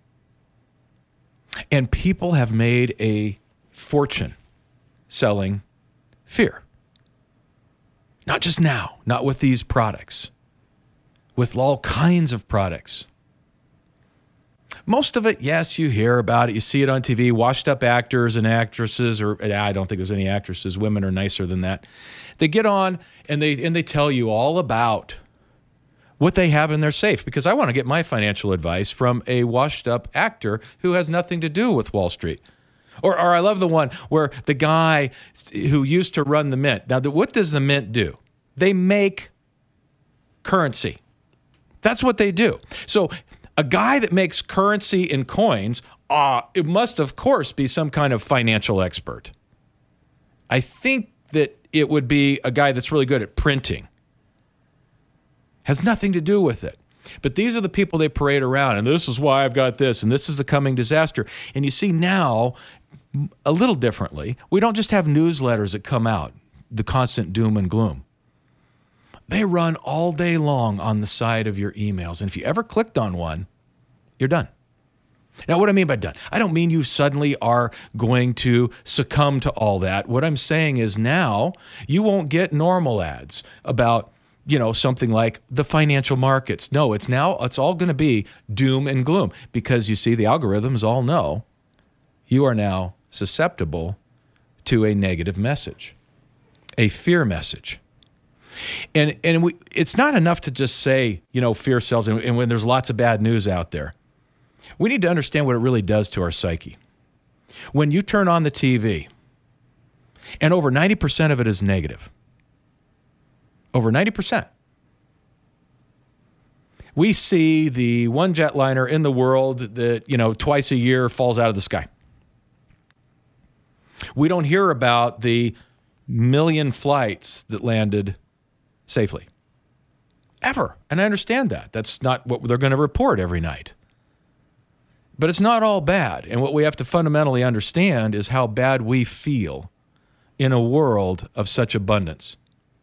And people have made a fortune selling fear. Not just now, not with these products, with all kinds of products. Most of it, yes, you hear about it, you see it on T V, washed up actors and actresses, or I don't think there's any actresses, women are nicer than that. They get on and they and they tell you all about what they have in their safe, because I want to get my financial advice from a washed up actor who has nothing to do with Wall Street. Or, or I love the one where the guy who used to run the Mint. Now, the, what does the Mint do? They make currency. That's what they do. So a guy that makes currency in coins, uh, it must, of course, be some kind of financial expert. I think that it would be a guy that's really good at printing. Has nothing to do with it. But these are the people they parade around, and this is why I've got this, and this is the coming disaster. And you see now, a little differently, we don't just have newsletters that come out, the constant doom and gloom. They run all day long on the side of your emails. And if you ever clicked on one, you're done. Now, what do I mean by done? I don't mean you suddenly are going to succumb to all that. What I'm saying is now you won't get normal ads about, you know, something like the financial markets. No, it's now, it's all going to be doom and gloom, because you see, the algorithms all know you are now susceptible to a negative message, a fear message. And and we, it's not enough to just say, you know, fear sells, and, and when there's lots of bad news out there. We need to understand what it really does to our psyche. When you turn on the T V, and over ninety percent of it is negative. Over ninety percent. We see the one jetliner in the world that, you know, twice a year falls out of the sky. We don't hear about the million flights that landed safely. ever. And I understand that. That's not what they're going to report every night. But it's not all bad. And what we have to fundamentally understand is how bad we feel in a world of such abundance.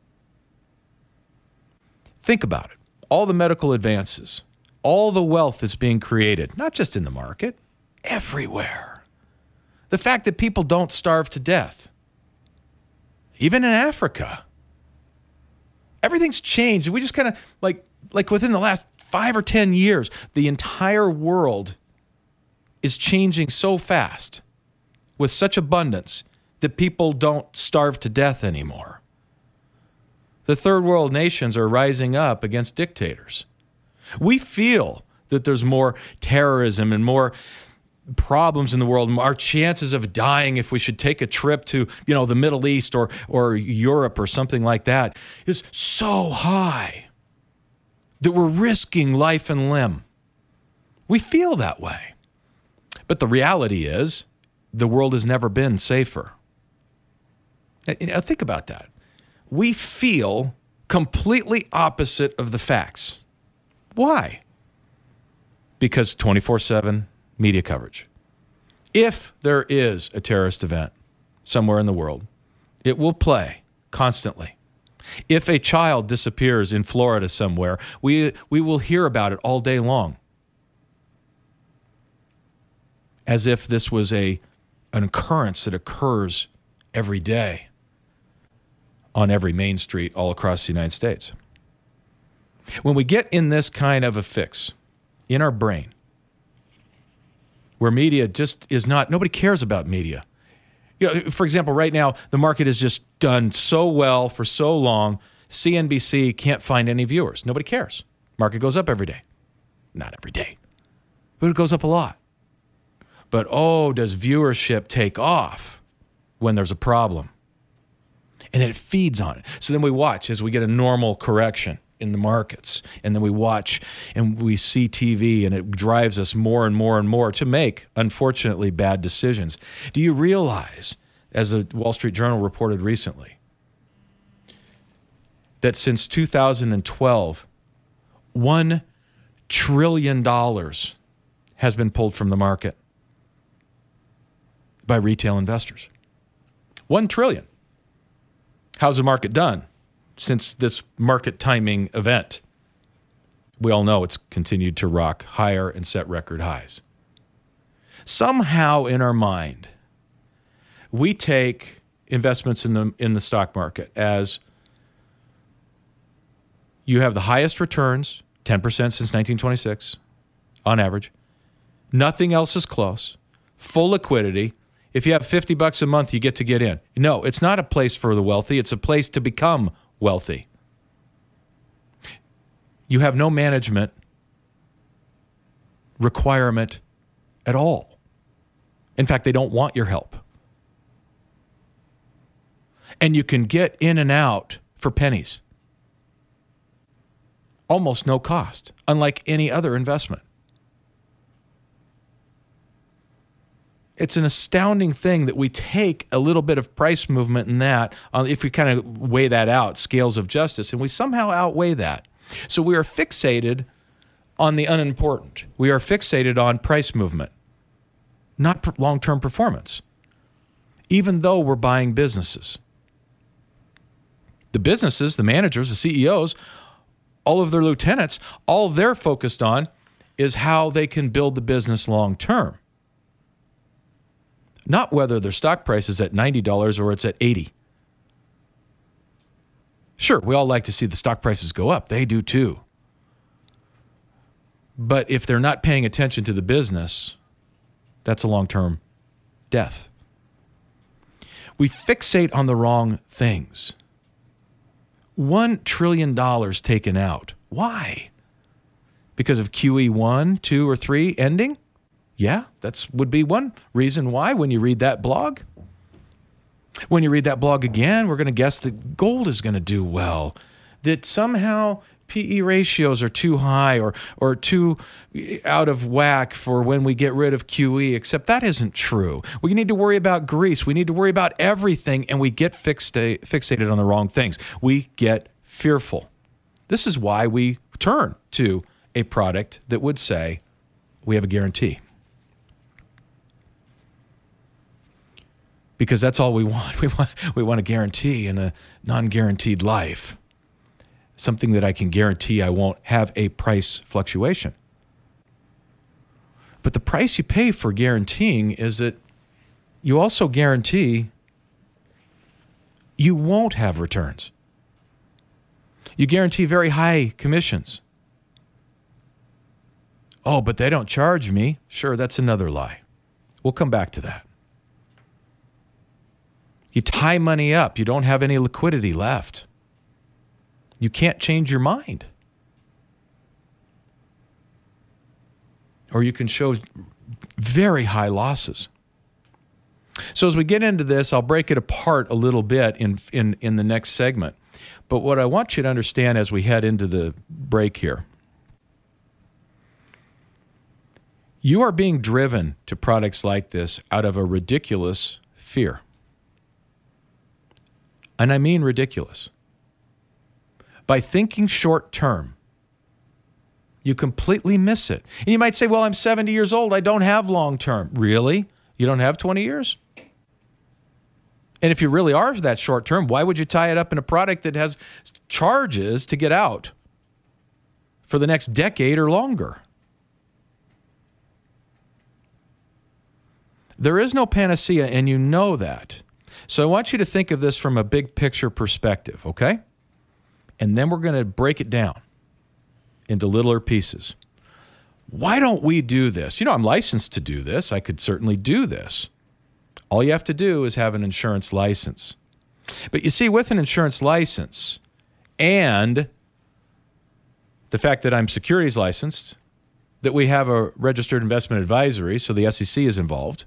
Think about it. All the medical advances, all the wealth that's being created, not just in the market, everywhere. The fact that people don't starve to death, even in Africa. Everything's changed. We just kind of, like, like within the last five or ten years, the entire world is changing so fast with such abundance that people don't starve to death anymore. The third world nations are rising up against dictators. We feel that there's more terrorism and more problems in the world. Our chances of dying if we should take a trip to, you know, the Middle East or or Europe or something like that is so high that we're risking life and limb. We feel that way. But the reality is the world has never been safer. Now, think about that. We feel completely opposite of the facts. Why? Because twenty-four seven media coverage. If there is a terrorist event somewhere in the world, it will play constantly. If a child disappears in Florida somewhere, we we will hear about it all day long. As if this was a an occurrence that occurs every day on every main street all across the United States. When we get in this kind of a fix in our brain, where media just is not, nobody cares about media. You know, for example, right now, the market has just done so well for so long, C N B C can't find any viewers. Nobody cares. Market goes up every day. Not every day, but it goes up a lot. But oh, does viewership take off when there's a problem? And then it feeds on it. So then we watch as we get a normal correction in the markets. And then we watch and we see T V, and it drives us more and more and more to make, unfortunately, bad decisions. Do you realize, as the Wall Street Journal reported recently, that since two thousand twelve, one trillion dollars has been pulled from the market by retail investors? One trillion. How's the market done since this market timing event? We all know it's continued to rock higher and set record highs. Somehow in our mind, we take investments in the in the stock market as you have the highest returns, ten percent since nineteen twenty-six on average. Nothing else is close. Full liquidity. If you have fifty bucks a month, you get to get in. No, it's not a place for the wealthy. It's a place to become wealthy. You have no management requirement at all. In fact, they don't want your help. And you can get in and out for pennies. Almost no cost, unlike any other investment. It's an astounding thing that we take a little bit of price movement in that, uh, if we kind of weigh that out, scales of justice, and we somehow outweigh that. So we are fixated on the unimportant. We are fixated on price movement, not per- long-term performance, even though we're buying businesses. The businesses, the managers, the C E Os, all of their lieutenants, all they're focused on is how they can build the business long-term. Not whether their stock price is at ninety dollars or it's at eighty dollars. Sure, we all like to see the stock prices go up. They do too. But if they're not paying attention to the business, that's a long-term death. We fixate on the wrong things. One trillion dollars taken out. Why? Because of Q E one, two, or three ending? Yeah, that would be one reason why when you read that blog. When you read that blog again, we're going to guess that gold is going to do well, that somehow P E ratios are too high or or too out of whack for when we get rid of Q E, except that isn't true. We need to worry about Greece. We need to worry about everything, and we get fixate, fixated on the wrong things. We get fearful. This is why we turn to a product that would say we have a guarantee. Because that's all we want. We want we want a guarantee in a non-guaranteed life. Something that I can guarantee I won't have a price fluctuation. But the price you pay for guaranteeing is that you also guarantee you won't have returns. You guarantee very high commissions. Oh, but they don't charge me. Sure, that's another lie. We'll come back to that. You tie money up. You don't have any liquidity left. You can't change your mind. Or you can show very high losses. So as we get into this, I'll break it apart a little bit in, in, in the next segment. But what I want you to understand as we head into the break here, you are being driven to products like this out of a ridiculous fear. And I mean ridiculous. By thinking short term, you completely miss it. And you might say, well, I'm seventy years old. I don't have long term. Really? You don't have twenty years? And if you really are that short term, why would you tie it up in a product that has charges to get out for the next decade or longer? There is no panacea, and you know that. So I want you to think of this from a big picture perspective, okay? And then we're going to break it down into littler pieces. Why don't we do this? You know, I'm licensed to do this. I could certainly do this. All you have to do is have an insurance license. But you see, with an insurance license and the fact that I'm securities licensed, that we have a registered investment advisory, so the S E C is involved,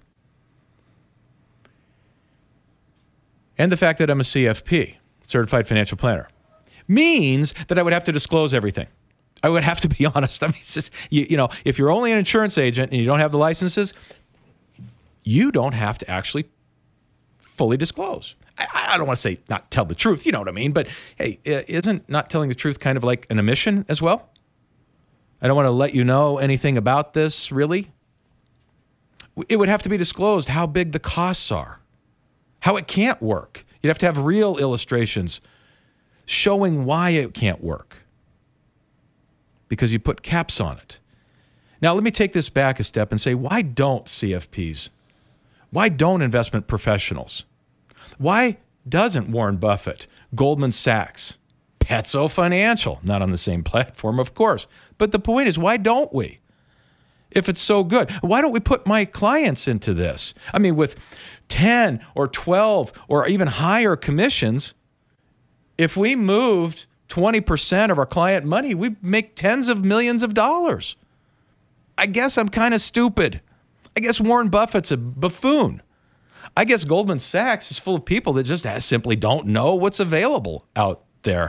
and the fact that I'm a C F P, Certified Financial Planner, means that I would have to disclose everything. I would have to be honest. I mean, it's just, you, you know, if you're only an insurance agent and you don't have the licenses, you don't have to actually fully disclose. I, I don't want to say not tell the truth, you know what I mean? But hey, isn't not telling the truth kind of like an omission as well? I don't want to let you know anything about this, really. It would have to be disclosed how big the costs are, how it can't work. You'd have to have real illustrations showing why it can't work because you put caps on it. Now, let me take this back a step and say, why don't C F Ps? Why don't investment professionals? Why doesn't Warren Buffett, Goldman Sachs, Petso Financial, not on the same platform, of course, but the point is, why don't we? If it's so good, why don't we put my clients into this? I mean, with ten or twelve or even higher commissions, if we moved twenty percent of our client money, we make tens of millions of dollars. I guess I'm kind of stupid. I guess Warren Buffett's a buffoon. I guess Goldman Sachs is full of people that just simply don't know what's available out there.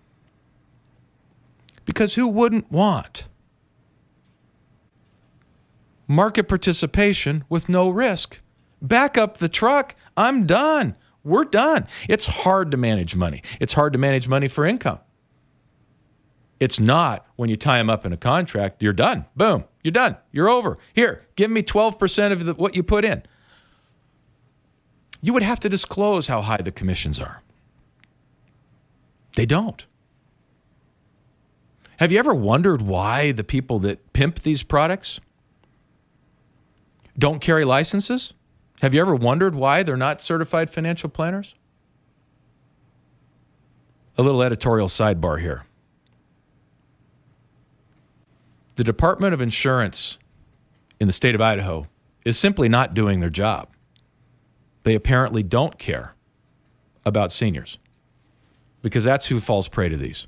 Because who wouldn't want market participation with no risk? Back up the truck. I'm done. We're done. It's hard to manage money. It's hard to manage money for income. It's not when you tie them up in a contract, you're done. Boom. You're done. You're over. Here, give me twelve percent of the, what you put in. You would have to disclose how high the commissions are. They don't. Have you ever wondered why the people that pimp these products don't carry licenses? Have you ever wondered why they're not certified financial planners? A little editorial sidebar here. The Department of Insurance in the state of Idaho is simply not doing their job. They apparently don't care about seniors because that's who falls prey to these.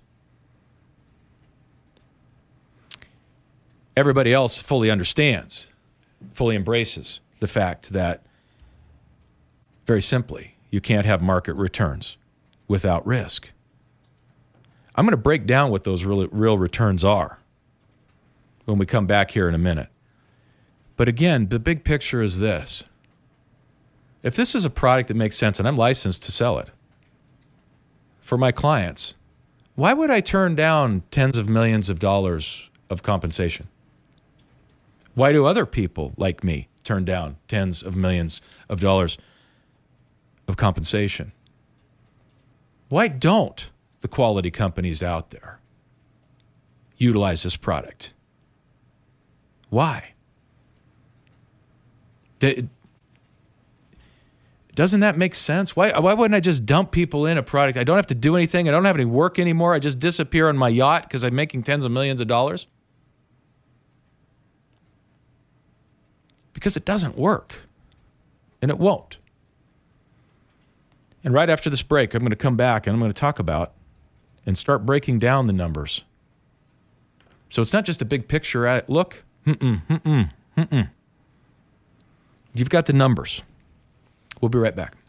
Everybody else fully understands, fully embraces the fact that, very simply, you can't have market returns without risk. I'm going to break down what those real, real returns are when we come back here in a minute. But again, the big picture is this. If this is a product that makes sense, and I'm licensed to sell it for my clients, Why would I turn down tens of millions of dollars of compensation? Why do other people like me turn down tens of millions of dollars of compensation? Why don't the quality companies out there utilize this product? Why? Doesn't that make sense? Why, why wouldn't I just dump people in a product? I don't have to do anything. I don't have any work anymore. I just disappear on my yacht because I'm making tens of millions of dollars. Because it doesn't work. And it won't. And right after this break, I'm going to come back and I'm going to talk about and start breaking down the numbers. So it's not just a big picture at look. Mm-mm, mm-mm, mm-mm. You've got the numbers. We'll be right back.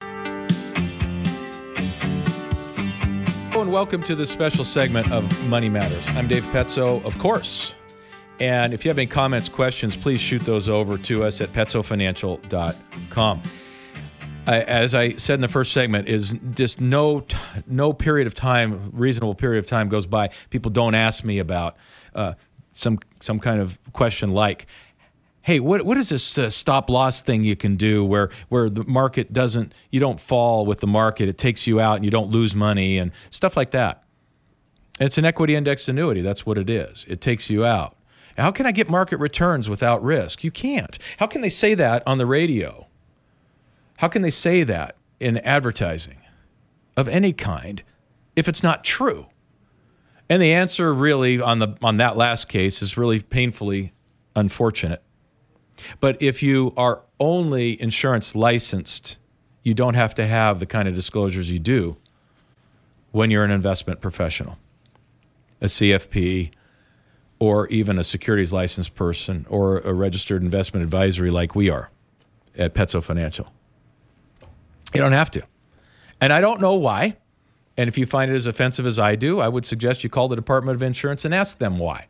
Hello and welcome to this special segment of Money Matters. I'm Dave Petzo, of course. And if you have any comments, questions, please shoot those over to us at petso financial dot com. I, as I said in the first segment, is just no t- no period of time, reasonable period of time goes by, people don't ask me about uh, some some kind of question like, hey, what what is this uh, stop loss thing you can do where where the market doesn't, you don't fall with the market, it takes you out and you don't lose money and stuff like that. And it's an equity indexed annuity. That's what it is. It takes you out. How can I get market returns without risk? You can't. How can they say that on the radio? How can they say that in advertising of any kind if it's not true? And the answer really on the on that last case is really painfully unfortunate. But if you are only insurance licensed, you don't have to have the kind of disclosures you do when you're an investment professional, a C F P, or even a securities licensed person or a registered investment advisory like we are at Petso Financial. You don't have to. And I don't know why. And if you find it as offensive as I do, I would suggest you call the Department of Insurance and ask them why.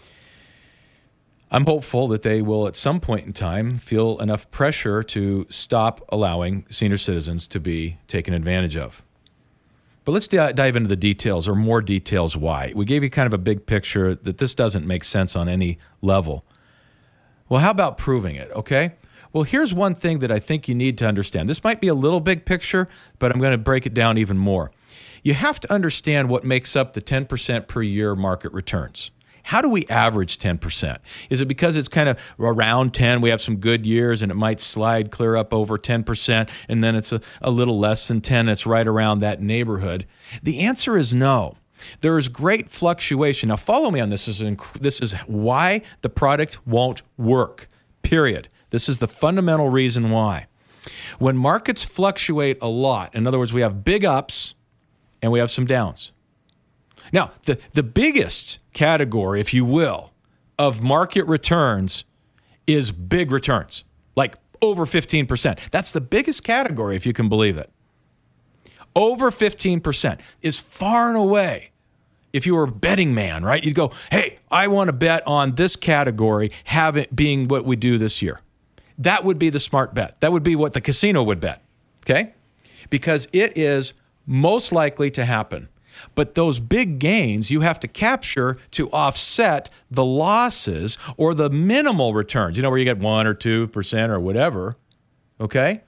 I'm hopeful that they will at some point in time feel enough pressure to stop allowing senior citizens to be taken advantage of. But let's d- dive into the details, or more details why. We gave you kind of a big picture that this doesn't make sense on any level. Well, how about proving it, okay? Well, here's one thing that I think you need to understand. This might be a little big picture, but I'm going to break it down even more. You have to understand what makes up the ten percent per year market returns. How do we average ten percent? Is it because it's kind of around ten, we have some good years, and it might slide clear up over ten percent, and then it's a, a little less than ten, it's right around that neighborhood? The answer is no. There is great fluctuation. Now, follow me on this. This is, inc- this is why the product won't work, period. This is the fundamental reason why. When markets fluctuate a lot, in other words, we have big ups and we have some downs. Now, the, the biggest category, if you will, of market returns is big returns, like over fifteen percent. That's the biggest category, if you can believe it. Over fifteen percent is far and away. If you were a betting man, right, you'd go, hey, I want to bet on this category, have it being what we do this year. That would be the smart bet. That would be what the casino would bet, okay? Because it is most likely to happen. But those big gains you have to capture to offset the losses or the minimal returns, you know, where you get one or two percent or whatever, okay?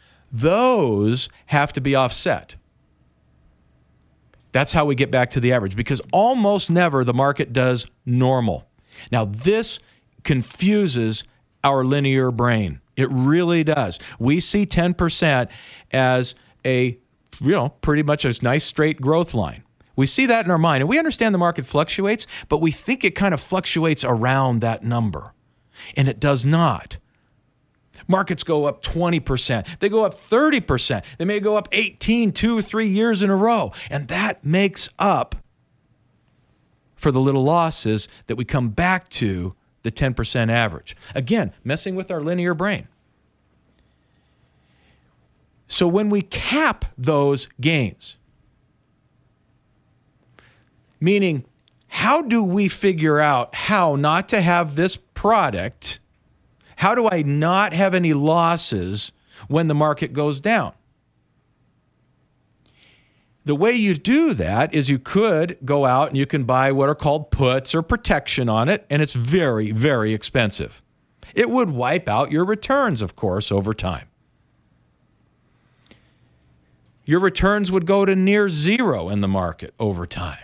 Those have to be offset. That's how we get back to the average, because almost never the market does normal. Now, this confuses our linear brain. It really does. We see ten percent as a you know, pretty much a nice straight growth line. We see that in our mind, and we understand the market fluctuates, but we think it kind of fluctuates around that number, and it does not. Markets go up twenty percent. They go up thirty percent. They may go up eighteen, two, three years in a row, and that makes up for the little losses that we come back to the ten percent average. Again, messing with our linear brain. So when we cap those gains, meaning how do we figure out how not to have this product, how do I not have any losses when the market goes down? The way you do that is you could go out and you can buy what are called puts or protection on it, and it's very, very expensive. It would wipe out your returns, of course, over time. Your returns would go to near zero in the market over time.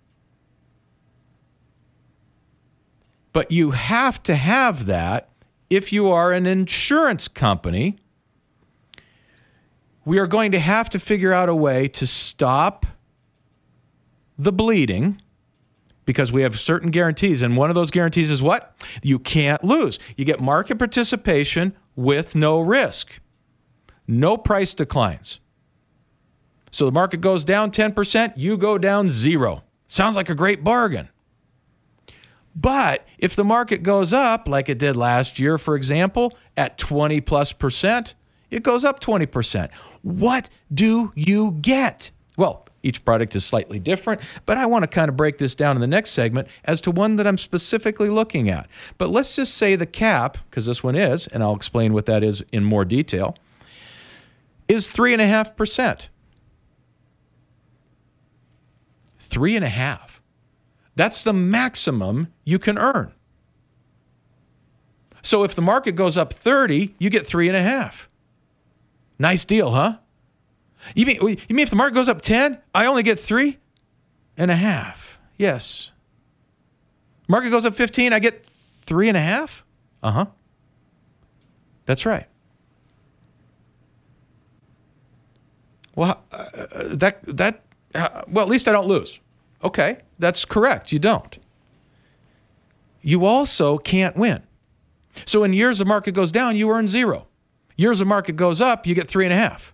But you have to have that if you are an insurance company. We are going to have to figure out a way to stop the bleeding because we have certain guarantees. And one of those guarantees is what? You can't lose. You get market participation with no risk. No price declines. So the market goes down ten percent, you go down zero. Sounds like a great bargain. But if the market goes up, like it did last year, for example, at twenty plus percent, it goes up twenty percent. What do you get? Well, each product is slightly different, but I want to kind of break this down in the next segment as to one that I'm specifically looking at. But let's just say the cap, because this one is, and I'll explain what that is in more detail, is three point five percent. Three and a half. That's the maximum you can earn. So if the market goes up thirty, you get three and a half. Nice deal, huh? You mean, you mean if the market goes up ten, I only get three and a half? Yes. Market goes up fifteen, I get three and a half? Uh-huh. That's right. Well, uh, that, that, uh, well, at least I don't lose. Okay, that's correct. You don't. You also can't win. So in years the market goes down, you earn zero. Years the market goes up, you get three and a half.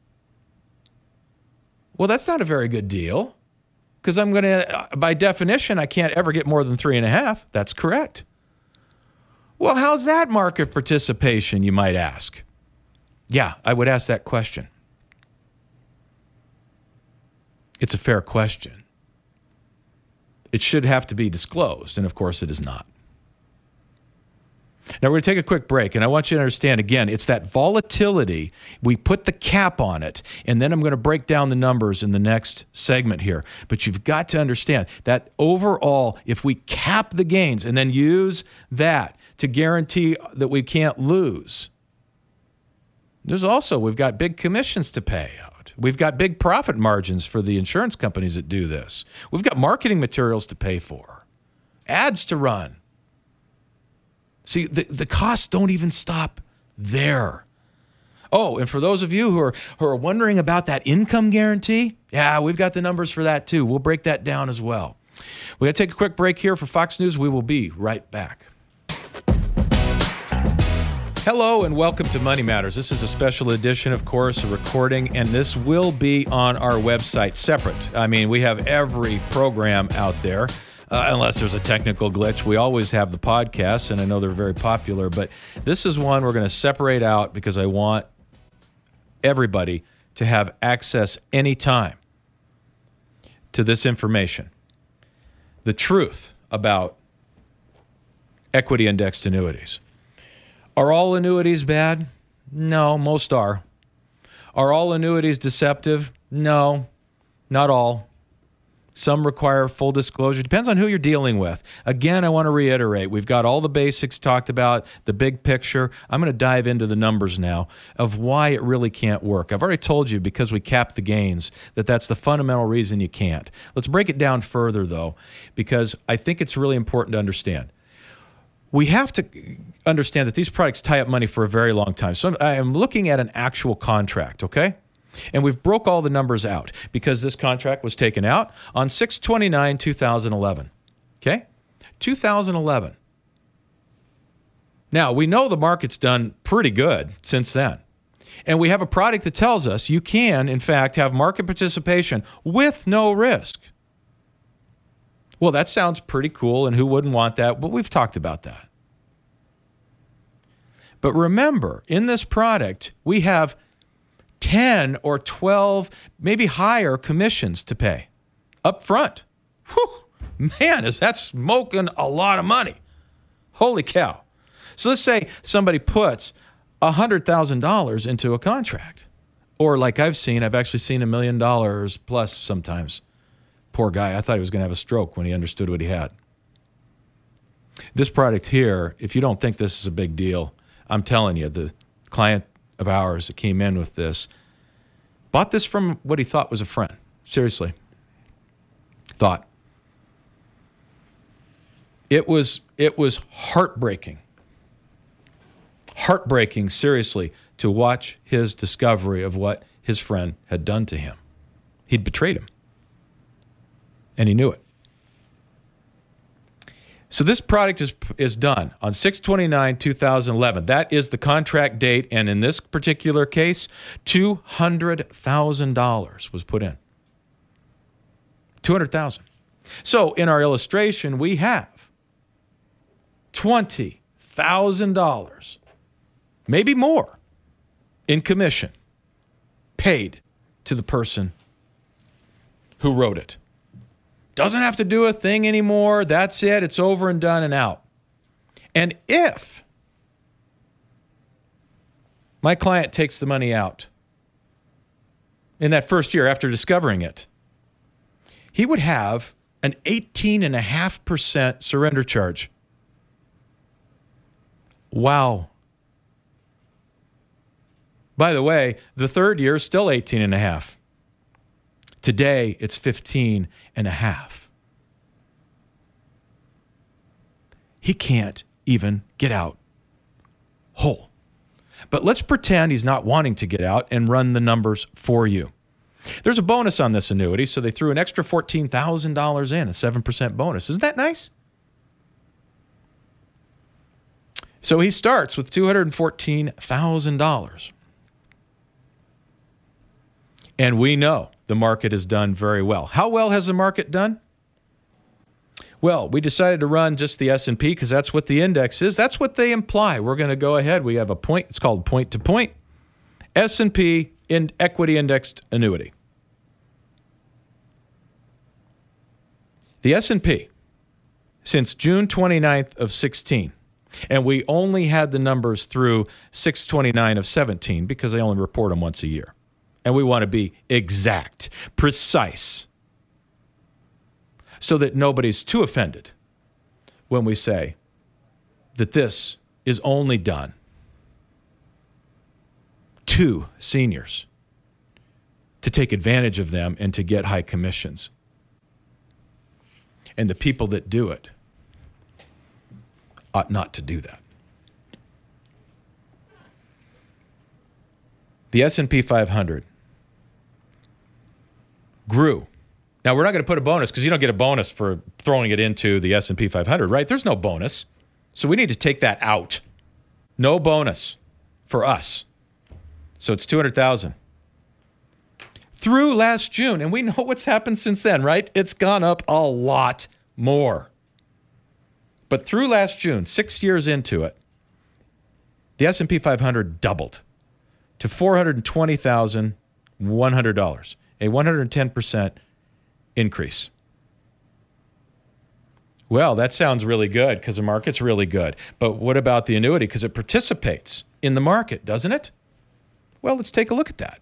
Well, that's not a very good deal because I'm going to, by definition, I can't ever get more than three and a half. That's correct. Well, how's that market participation, you might ask? Yeah, I would ask that question. It's a fair question. It should have to be disclosed, and of course it is not. Now we're going to take a quick break, and I want you to understand, again, it's that volatility. We put the cap on it, and then I'm going to break down the numbers in the next segment here. But you've got to understand that overall, if we cap the gains and then use that to guarantee that we can't lose, there's also, we've got big commissions to pay out. We've got big profit margins for the insurance companies that do this. We've got marketing materials to pay for, ads to run. See, the, the costs don't even stop there. Oh, and for those of you who are, who are wondering about that income guarantee, yeah, we've got the numbers for that too. We'll break that down as well. We're going to take a quick break here for Fox News. We will be right back. Hello and welcome to Money Matters. This is a special edition, of course, a recording, and this will be on our website separate. I mean, we have every program out there, uh, unless there's a technical glitch. We always have the podcasts, and I know they're very popular, but this is one we're going to separate out because I want everybody to have access anytime to this information. The truth about equity indexed annuities. Are all annuities bad? No, most are. Are all annuities deceptive? No, not all. Some require full disclosure. Depends on who you're dealing with. Again, I want to reiterate, we've got all the basics talked about, the big picture. I'm going to dive into the numbers now of why it really can't work. I've already told you, because we cap the gains, that that's the fundamental reason you can't. Let's break it down further, though, because I think it's really important to understand. We have to understand that these products tie up money for a very long time. So I am looking at an actual contract, okay? And we've broke all the numbers out because this contract was taken out on six twenty-nine two thousand eleven, okay? two thousand eleven. Now, we know the market's done pretty good since then. And we have a product that tells us you can, in fact, have market participation with no risk. Well, that sounds pretty cool, and who wouldn't want that? But we've talked about that. But remember, in this product, we have ten or twelve, maybe higher commissions to pay up front. Whew, man, is that smoking a lot of money. Holy cow. So let's say somebody puts one hundred thousand dollars into a contract, Or like I've seen, I've actually seen a million dollars plus sometimes. Poor guy. I thought he was going to have a stroke when he understood what he had. This product here, if you don't think this is a big deal, I'm telling you, the client of ours that came in with this bought this from what he thought was a friend. Seriously. Thought. It was, it was heartbreaking. Heartbreaking, seriously, to watch his discovery of what his friend had done to him. He'd betrayed him. And he knew it. So this product is is done on six twenty-nine two thousand eleven. That is the contract date, and in this particular case, two hundred thousand dollars was put in. two hundred thousand dollars. So in our illustration, we have twenty thousand dollars, maybe more, in commission paid to the person who wrote it. Doesn't have to do a thing anymore. That's it. It's over and done and out. And if my client takes the money out in that first year after discovering it, he would have an eighteen point five percent surrender charge. Wow. By the way, the third year is still eighteen point five. Today, it's fifteen and a half. He can't even get out whole. But let's pretend he's not wanting to get out and run the numbers for you. There's a bonus on this annuity, so they threw an extra fourteen thousand dollars in, a seven percent bonus. Isn't that nice? So he starts with two hundred fourteen thousand dollars. And we know the market has done very well. How well has the market done? Well, we decided to run just the S and P because that's what the index is. That's what they imply. We're going to go ahead. We have a point. It's called point-to-point. S and P in equity indexed annuity. The S and P, since June twenty-ninth of sixteen, and we only had the numbers through six twenty-nine of seventeen because they only report them once a year. And we want to be exact, precise, so that nobody's too offended when we say that this is only done to seniors to take advantage of them and to get high commissions. And the people that do it ought not to do that. The S and P five hundred grew. Now, we're not going to put a bonus because you don't get a bonus for throwing it into the S and P five hundred, right? There's no bonus. So we need to take that out. No bonus for us. So it's two hundred thousand dollars. Through last June, and we know what's happened since then, right? It's gone up a lot more. But through last June, six years into it, the S and P five hundred doubled to four hundred twenty thousand one hundred dollars, a one hundred ten percent increase. Well, that sounds really good because the market's really good. But what about the annuity? Because it participates in the market, doesn't it? Well, let's take a look at that.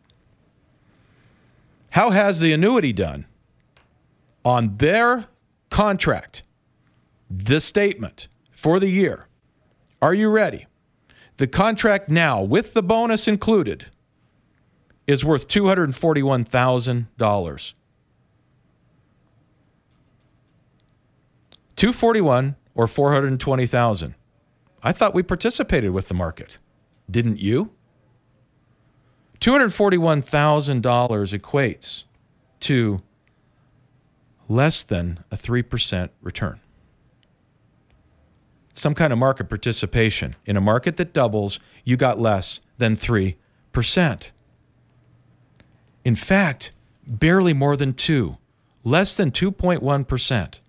How has the annuity done on their contract? The statement for the year. Are you ready? The contract now, with the bonus included, is worth two hundred forty-one thousand dollars. two hundred forty-one thousand dollars or four hundred twenty thousand dollars. I thought we participated with the market. Didn't you? two hundred forty-one thousand dollars equates to less than a three percent return. Some kind of market participation. In a market that doubles, you got less than three percent. In fact, barely more than two, less than two point one percent.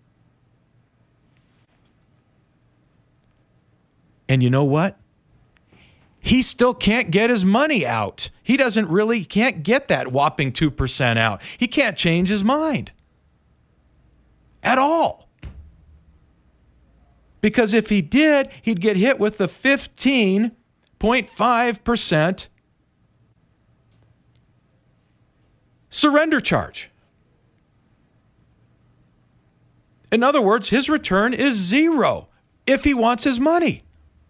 And you know what? He still can't get his money out. He doesn't really, can't get that whopping two percent out. He can't change his mind at all. Because if he did, he'd get hit with the fifteen point five percent surrender charge. In other words, his return is zero if he wants his money.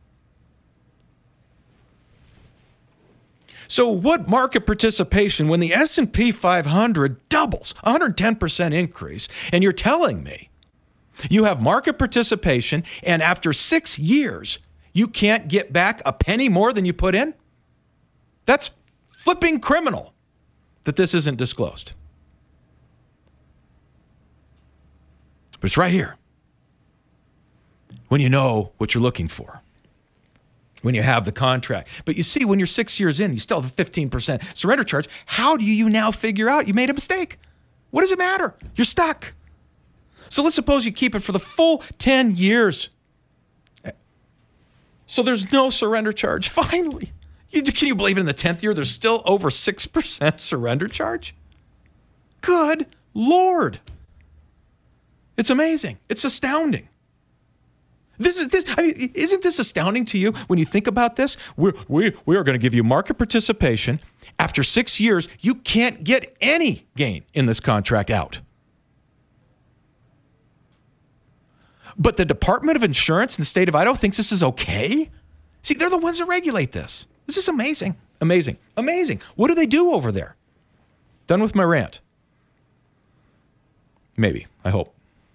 So what market participation when the S and P five hundred doubles, one hundred ten percent increase, and you're telling me you have market participation and after six years, you can't get back a penny more than you put in? That's flipping criminal that this isn't disclosed. But it's right here. When you know what you're looking for. When you have the contract. But you see, when you're six years in, you still have a fifteen percent surrender charge. How do you now figure out you made a mistake? What does it matter? You're stuck. So let's suppose you keep it for the full ten years. So there's no surrender charge. Finally. You, can you believe it? In the tenth year, there's still over six percent surrender charge? Good Lord. It's amazing. It's astounding. This is this. I mean, isn't this astounding to you when you think about this? We're, we we are going to give you market participation. After six years, you can't get any gain in this contract out. But the Department of Insurance in the state of Idaho thinks this is okay? See, they're the ones that regulate this. This is amazing. Amazing. Amazing. What do they do over there? Done with my rant. Maybe. I hope.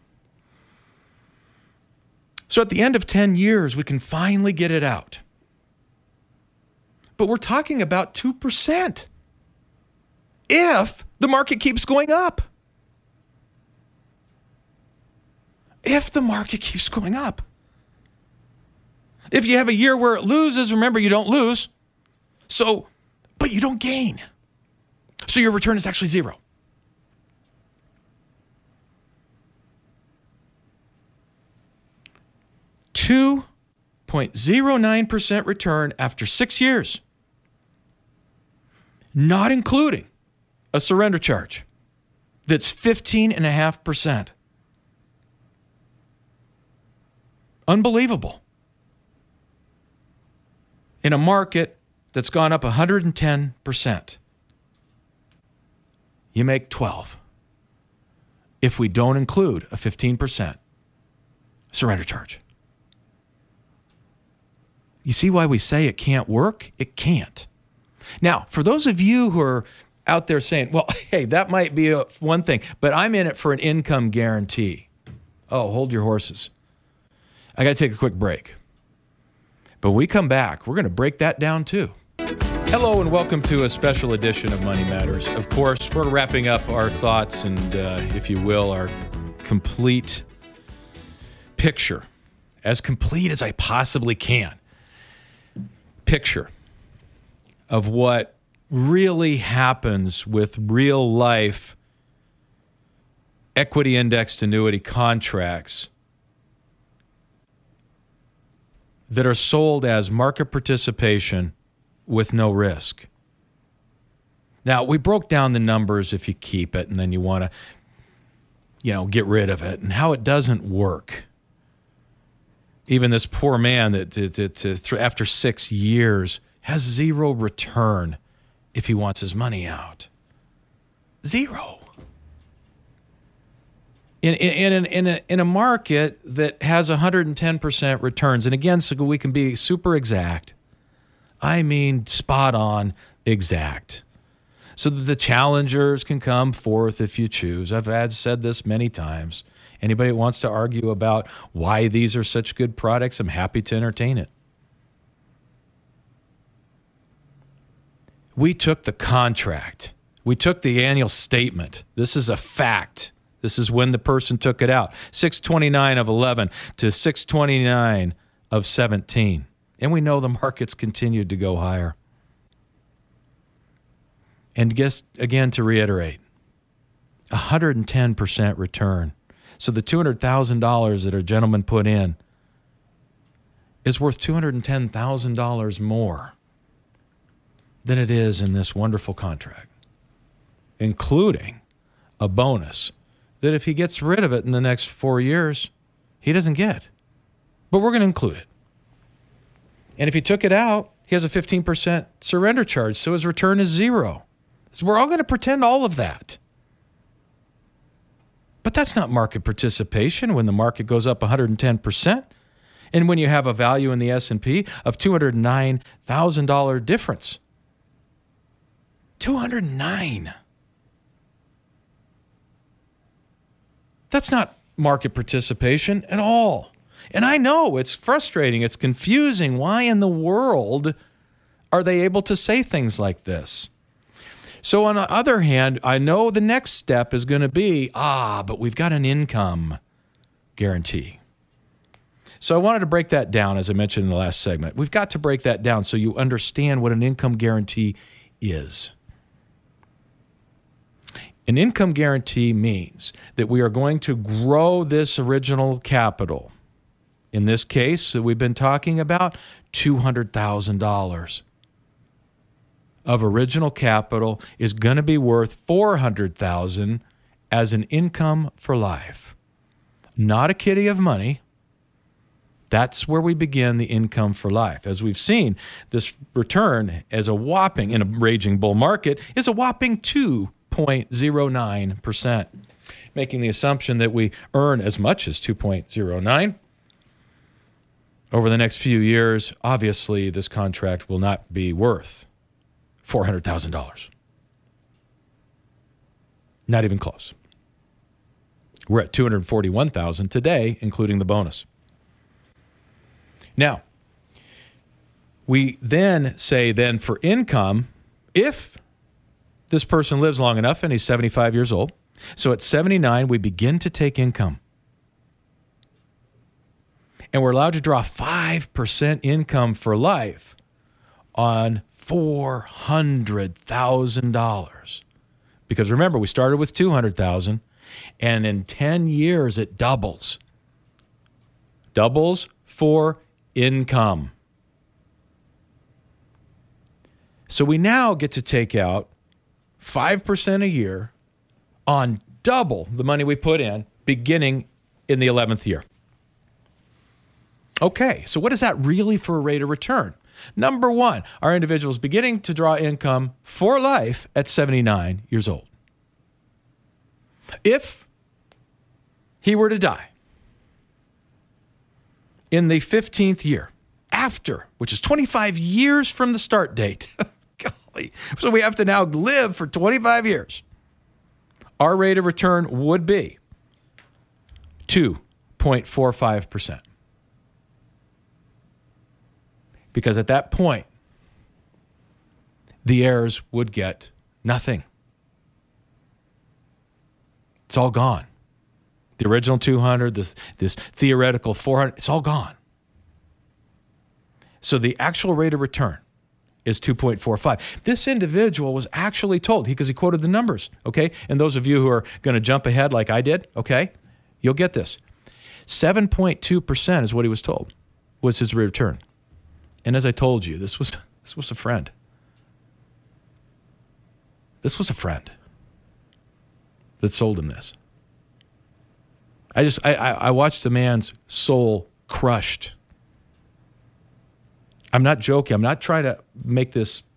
So at the end of ten years, we can finally get it out. But we're talking about two percent if the market keeps going up. If the market keeps going up. If you have a year where it loses, remember, you don't lose. So, but you don't gain. So your return is actually zero. two point zero nine percent return after six years, not including a surrender charge that's fifteen point five percent. Unbelievable. In a market that's gone up one hundred ten percent, you make twelve if we don't include a fifteen percent surrender charge. You see why we say it can't work? It can't. Now, for those of you who are out there saying, well, hey, that might be a, one thing, but I'm in it for an income guarantee. Oh, hold your horses. I got to take a quick break. But when we come back, we're going to break that down too. Hello and welcome to a special edition of Money Matters. Of course, we're wrapping up our thoughts and, uh, if you will, our complete picture, as complete as I possibly can. Picture of what really happens with real life equity indexed annuity contracts that are sold as market participation with no risk. Now, we broke down the numbers if you keep it and then you want to, you know, get rid of it and how it doesn't work. Even this poor man that to, to, to, after six years has zero return if he wants his money out. Zero. In, in, in, in, a, in a market that has one hundred ten percent returns, and again, so we can be super exact. I mean spot on exact. So that the challengers can come forth if you choose. I've had said this many times. Anybody that wants to argue about why these are such good products, I'm happy to entertain it. We took the contract. We took the annual statement. This is a fact. This is when the person took it out. six twenty-nine of eleven to six twenty-nine of seventeen. And we know the markets continued to go higher. And just, again, to reiterate, one hundred ten percent return. So the two hundred thousand dollars that a gentleman put in is worth two hundred ten thousand dollars more than it is in this wonderful contract, including a bonus that if he gets rid of it in the next four years, he doesn't get. But we're going to include it. And if he took it out, he has a fifteen percent surrender charge, so his return is zero. So we're all going to pretend all of that. But that's not market participation when the market goes up one hundred ten percent and when you have a value in the S and P of two hundred nine thousand dollars difference. two hundred nine. That's not market participation at all. And I know it's frustrating, it's confusing. Why in the world are they able to say things like this? So on the other hand, I know the next step is going to be, ah, but we've got an income guarantee. So I wanted to break that down, as I mentioned in the last segment. We've got to break that down so you understand what an income guarantee is. An income guarantee means that we are going to grow this original capital. In this case that we've been talking about, two hundred thousand dollars of original capital is going to be worth four hundred thousand dollars as an income for life. Not a kitty of money. That's where we begin the income for life. As we've seen, this return as a whopping, in a raging bull market, is a whopping two point zero nine percent, making the assumption that we earn as much as two point zero nine. Over the next few years, obviously, this contract will not be worth four hundred thousand dollars. Not even close. We're at two hundred forty-one thousand dollars today, including the bonus. Now, we then say then for income, if this person lives long enough and he's seventy-five years old, so at seventy-nine, we begin to take income. And we're allowed to draw five percent income for life on four hundred thousand dollars. Because remember, we started with two hundred thousand dollars, and in ten years, it doubles. Doubles for income. So we now get to take out five percent a year on double the money we put in beginning in the eleventh year. Okay, so what is that really for a rate of return? Number one, our individual is beginning to draw income for life at seventy-nine years old. If he were to die in the fifteenth year after, which is twenty-five years from the start date, golly, so we have to now live for twenty-five years, our rate of return would be two point four five percent. Because at that point, the heirs would get nothing. It's all gone. The original two hundred, this, this theoretical four hundred, it's all gone. So the actual rate of return is two point four five. This individual was actually told, because he, he quoted the numbers, okay? And those of you who are going to jump ahead like I did, okay, you'll get this. seven point two percent is what he was told was his return. And as I told you, this was this was a friend. This was a friend that sold him this. I just I, I watched a man's soul crushed. I'm not joking. I'm not trying to make this